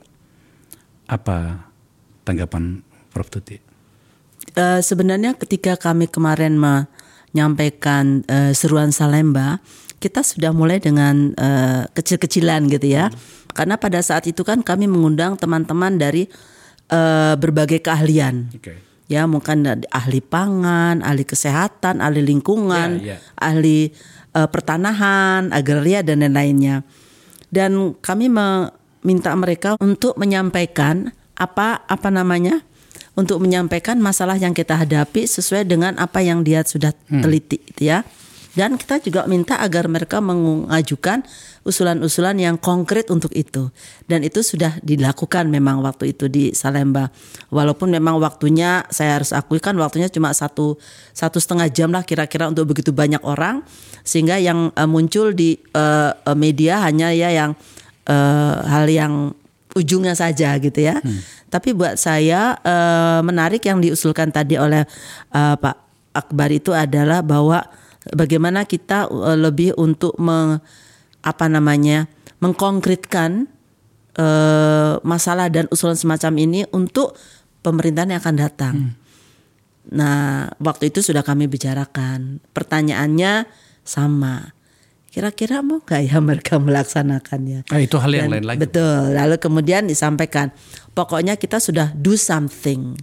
Apa tanggapan Prof Tuti? Uh, sebenarnya ketika kami kemarin menyampaikan uh, seruan Salemba, kita sudah mulai dengan uh, kecil-kecilan gitu ya. Hmm. Karena pada saat itu kan kami mengundang teman-teman dari uh, berbagai keahlian. Okay. Ya mungkin ahli pangan, ahli kesehatan, ahli lingkungan, yeah, yeah. ahli Uh, pertanahan, agraria dan lain-lainnya. Dan kami meminta mereka untuk menyampaikan apa apa namanya, untuk menyampaikan masalah yang kita hadapi sesuai dengan apa yang dia sudah teliti, hmm. ya. Dan kita juga minta agar mereka mengajukan usulan-usulan yang konkret untuk itu. Dan itu sudah dilakukan memang waktu itu di Salemba. Walaupun memang waktunya saya harus akui kan waktunya cuma satu satu setengah jam lah kira-kira untuk begitu banyak orang, sehingga yang uh, muncul di uh, media hanya ya yang uh, hal yang ujungnya saja gitu ya. Hmm. Tapi buat saya uh, menarik yang diusulkan tadi oleh uh, Pak Akbar itu adalah bahwa bagaimana kita uh, lebih untuk meng, apa namanya mengkonkretkan uh, masalah dan usulan semacam ini untuk pemerintahan yang akan datang. Hmm. Nah, waktu itu sudah kami bicarakan. Pertanyaannya sama. Kira-kira mau gak ya mereka melaksanakannya? Ah, itu hal yang dan, lain lagi. Betul. Lalu kemudian disampaikan, pokoknya kita sudah do something.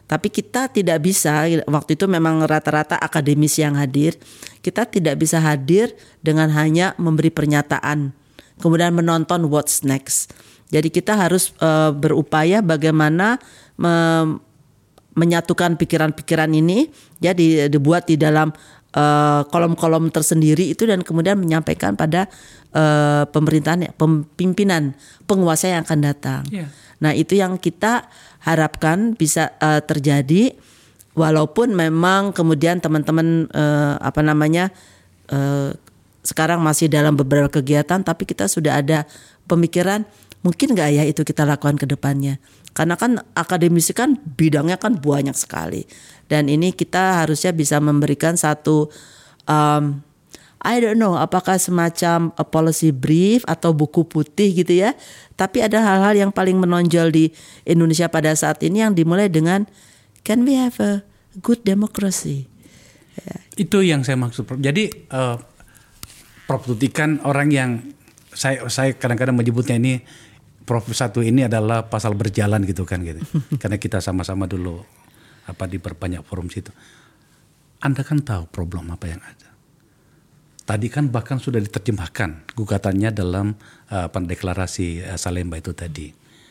Tapi kita tidak bisa, waktu itu memang rata-rata akademisi yang hadir, kita tidak bisa hadir dengan hanya memberi pernyataan, kemudian menonton what's next. Jadi kita harus uh, berupaya bagaimana me- menyatukan pikiran-pikiran ini, ya di, dibuat di dalam uh, kolom-kolom tersendiri itu dan kemudian menyampaikan pada uh, pemerintahan, pimpinan, penguasa yang akan datang. Yeah. Nah itu yang kita harapkan bisa uh, terjadi, walaupun memang kemudian teman-teman uh, apa namanya uh, sekarang masih dalam beberapa kegiatan, tapi kita sudah ada pemikiran mungkin nggak ya itu kita lakukan ke depannya, karena kan akademisi kan bidangnya kan banyak sekali, dan ini kita harusnya bisa memberikan satu um, I don't know apakah semacam a policy brief atau buku putih gitu ya. Tapi ada hal-hal yang paling menonjol di Indonesia pada saat ini yang dimulai dengan can we have a good democracy. Ya. Itu yang saya maksud. Jadi uh, Prof Tuti kan orang yang saya saya kadang-kadang menyebutnya ini Prof satu ini adalah pasal berjalan gitu kan gitu. Karena kita sama-sama dulu apa di berbanyak forum situ. Anda kan tahu problem apa yang ada. Tadi kan bahkan sudah diterjemahkan gugatannya dalam uh, deklarasi uh, Salemba itu tadi.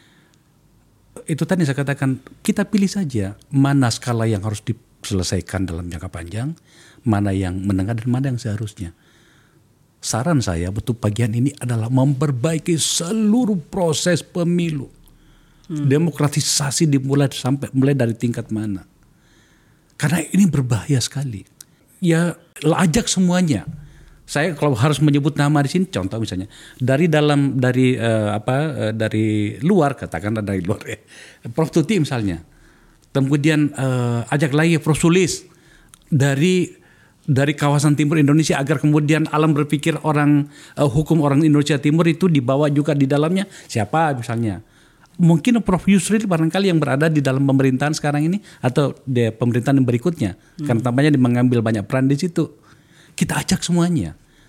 Itu tadi saya katakan kita pilih saja mana skala yang harus diselesaikan dalam jangka panjang, mana yang menengah dan mana yang seharusnya. Saran saya betul bagian ini adalah memperbaiki seluruh proses pemilu. Hmm. Demokratisasi dimulai sampai mulai dari tingkat mana. Karena ini berbahaya sekali. Ya ajak semuanya. Saya kalau harus menyebut nama di sini, contoh misalnya dari dalam dari uh, apa uh, dari luar, katakanlah dari luar ya, Prof Tuti misalnya, kemudian uh, ajak lagi Prof Sulis dari dari kawasan timur Indonesia agar kemudian alam berpikir orang uh, hukum orang Indonesia Timur itu dibawa juga di dalamnya. Siapa misalnya? Mungkin Prof Yusril barangkali yang berada di dalam pemerintahan sekarang ini atau di pemerintahan yang berikutnya, hmm. karena tampaknya mengambil banyak peran di situ. Kita ajak semuanya.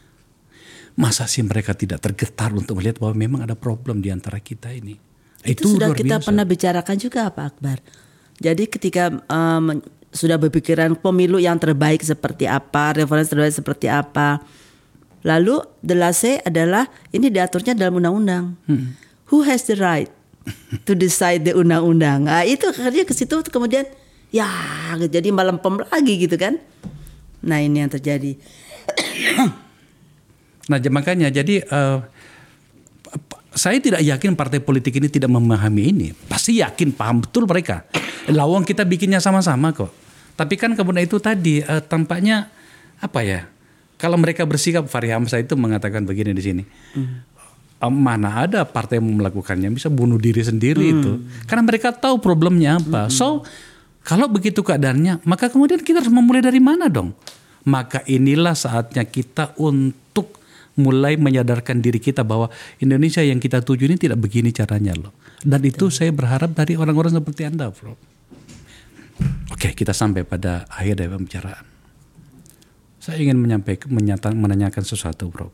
Masa sih mereka tidak tergetar untuk melihat bahwa memang ada problem di antara kita ini. Itu, itu sudah kita biasa. Pernah bicarakan juga Pak Akbar. Jadi ketika um, sudah berpikiran pemilu yang terbaik seperti apa, referensi terbaik seperti apa. Lalu the last say adalah ini diaturnya dalam undang-undang. Hmm. Who has the right to decide the undang-undang? Nah, itu akhirnya ke situ kemudian ya jadi malam pem lagi gitu kan. Nah ini yang terjadi. Nah makanya jadi uh, saya tidak yakin partai politik ini tidak memahami ini. Pasti yakin, paham betul mereka. Lawang kita bikinnya sama-sama kok. Tapi kan kemudian itu tadi uh, tampaknya apa ya? Kalau mereka bersikap, Fahri Hamzah itu mengatakan begini di sini. Hmm. Uh, mana ada partai yang melakukannya bisa bunuh diri sendiri hmm. itu. Karena mereka tahu problemnya apa. Hmm. So kalau begitu keadaannya, maka kemudian kita harus memulai dari mana dong? Maka inilah saatnya kita untuk mulai menyadarkan diri kita bahwa Indonesia yang kita tuju ini tidak begini caranya loh. Dan itu saya berharap dari orang-orang seperti Anda, Bro. Oke, kita sampai pada akhir dari pembicaraan. Saya ingin menyampaikan, menyatakan, menanyakan sesuatu, Bro.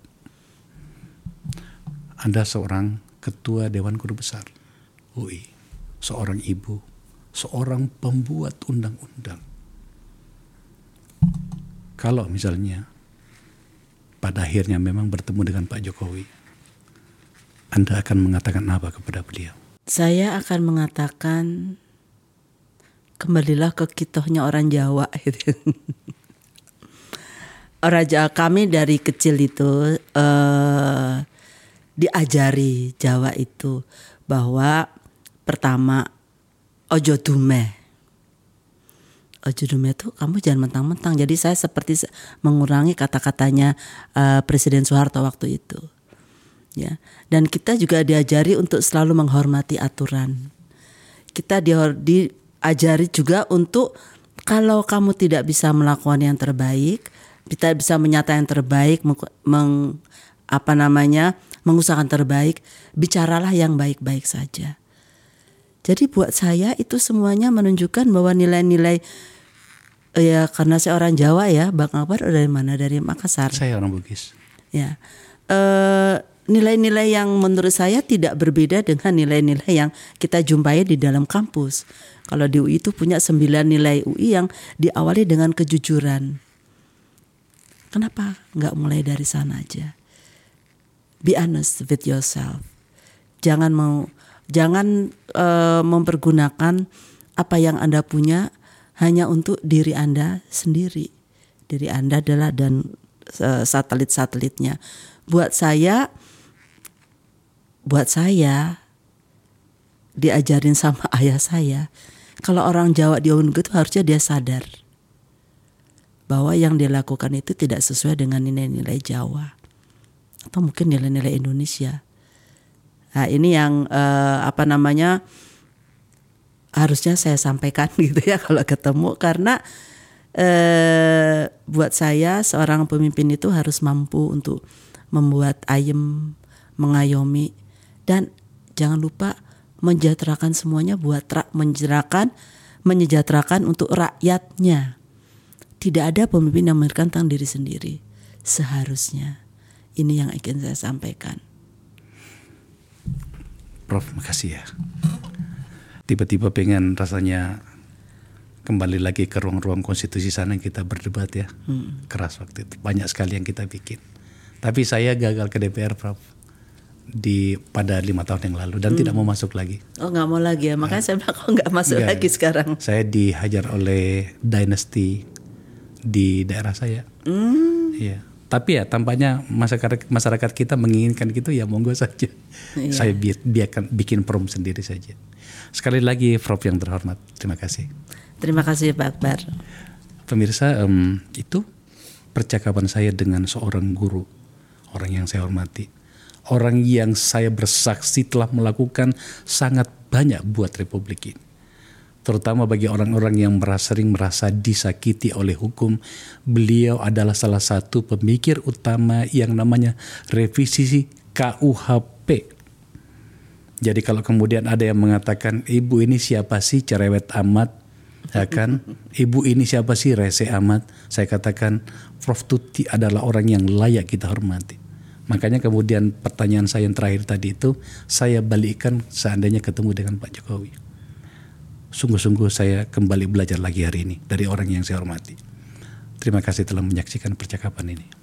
Anda seorang ketua Dewan Guru Besar U I, seorang ibu, seorang pembuat undang-undang. Kalau misalnya pada akhirnya memang bertemu dengan Pak Jokowi, Anda akan mengatakan apa kepada beliau? Saya akan mengatakan kembalilah ke kitohnya orang Jawa. Orang Jawa kami dari kecil itu eh, diajari Jawa itu bahwa pertama ojo dumeh. Ojo dumeh itu kamu jangan mentang-mentang. Jadi saya seperti mengurangi kata-katanya uh, Presiden Soeharto waktu itu. Ya. Dan kita juga diajari untuk selalu menghormati aturan. Kita di, diajari juga untuk kalau kamu tidak bisa melakukan yang terbaik, tidak bisa menyata yang terbaik, meng, meng, apa namanya, mengusahakan terbaik, bicaralah yang baik-baik saja. Jadi buat saya itu semuanya menunjukkan bahwa nilai-nilai, ya karena saya orang Jawa ya, Bang Akbar dari mana? Dari Makassar. Saya orang Bugis. Ya, e, nilai-nilai yang menurut saya tidak berbeda dengan nilai-nilai yang kita jumpai di dalam kampus. Kalau di U I itu punya sembilan nilai U I yang diawali dengan kejujuran. Kenapa nggak mulai dari sana aja? Be honest with yourself. Jangan mau, jangan uh, mempergunakan apa yang Anda punya hanya untuk diri Anda sendiri. Diri Anda adalah dan uh, satelit-satelitnya. Buat saya, buat saya diajarin sama ayah saya, kalau orang Jawa di Ungu itu harusnya dia sadar bahwa yang dia lakukan itu tidak sesuai dengan nilai-nilai Jawa atau mungkin nilai-nilai Indonesia. Nah ini yang uh, apa namanya harusnya saya sampaikan gitu ya kalau ketemu, karena uh, buat saya seorang pemimpin itu harus mampu untuk membuat ayem, mengayomi, dan jangan lupa mensejahterakan semuanya buat ra- mensejahterakan, menyejahterakan untuk rakyatnya. Tidak ada pemimpin yang memikirkan tentang diri sendiri. Seharusnya ini yang ingin saya sampaikan. Prof, makasih ya. Tiba-tiba pengen rasanya kembali lagi ke ruang-ruang konstitusi sana yang kita berdebat ya. Hmm. Keras waktu itu. Banyak sekali yang kita bikin. Tapi saya gagal ke D P R, Prof, di pada lima tahun yang lalu dan hmm. tidak mau masuk lagi. Oh, nggak mau lagi ya? Makanya nah, saya bilang kok nggak masuk enggak, lagi sekarang. Saya dihajar oleh dinasti di daerah saya. Hmm. Iya. Tapi ya tampaknya masyarakat masyarakat kita menginginkan gitu, ya monggo saja. Iya. Saya bi- biarkan bikin prom sendiri saja. Sekali lagi, Prof yang terhormat, terima kasih. Terima kasih Pak Akbar. Pemirsa, um, itu percakapan saya dengan seorang guru, orang yang saya hormati, orang yang saya bersaksi telah melakukan sangat banyak buat Republik ini, terutama bagi orang-orang yang merasa, sering merasa disakiti oleh hukum. Beliau adalah salah satu pemikir utama yang namanya revisi K U H P. Jadi kalau kemudian ada yang mengatakan, ibu ini siapa sih cerewet amat, ya kan? Ibu ini siapa sih rese amat? Saya katakan Prof Tuti adalah orang yang layak kita hormati. Makanya kemudian pertanyaan saya yang terakhir tadi itu saya balikkan seandainya ketemu dengan Pak Jokowi. Sungguh-sungguh saya kembali belajar lagi hari ini dari orang yang saya hormati. Terima kasih telah menyaksikan percakapan ini.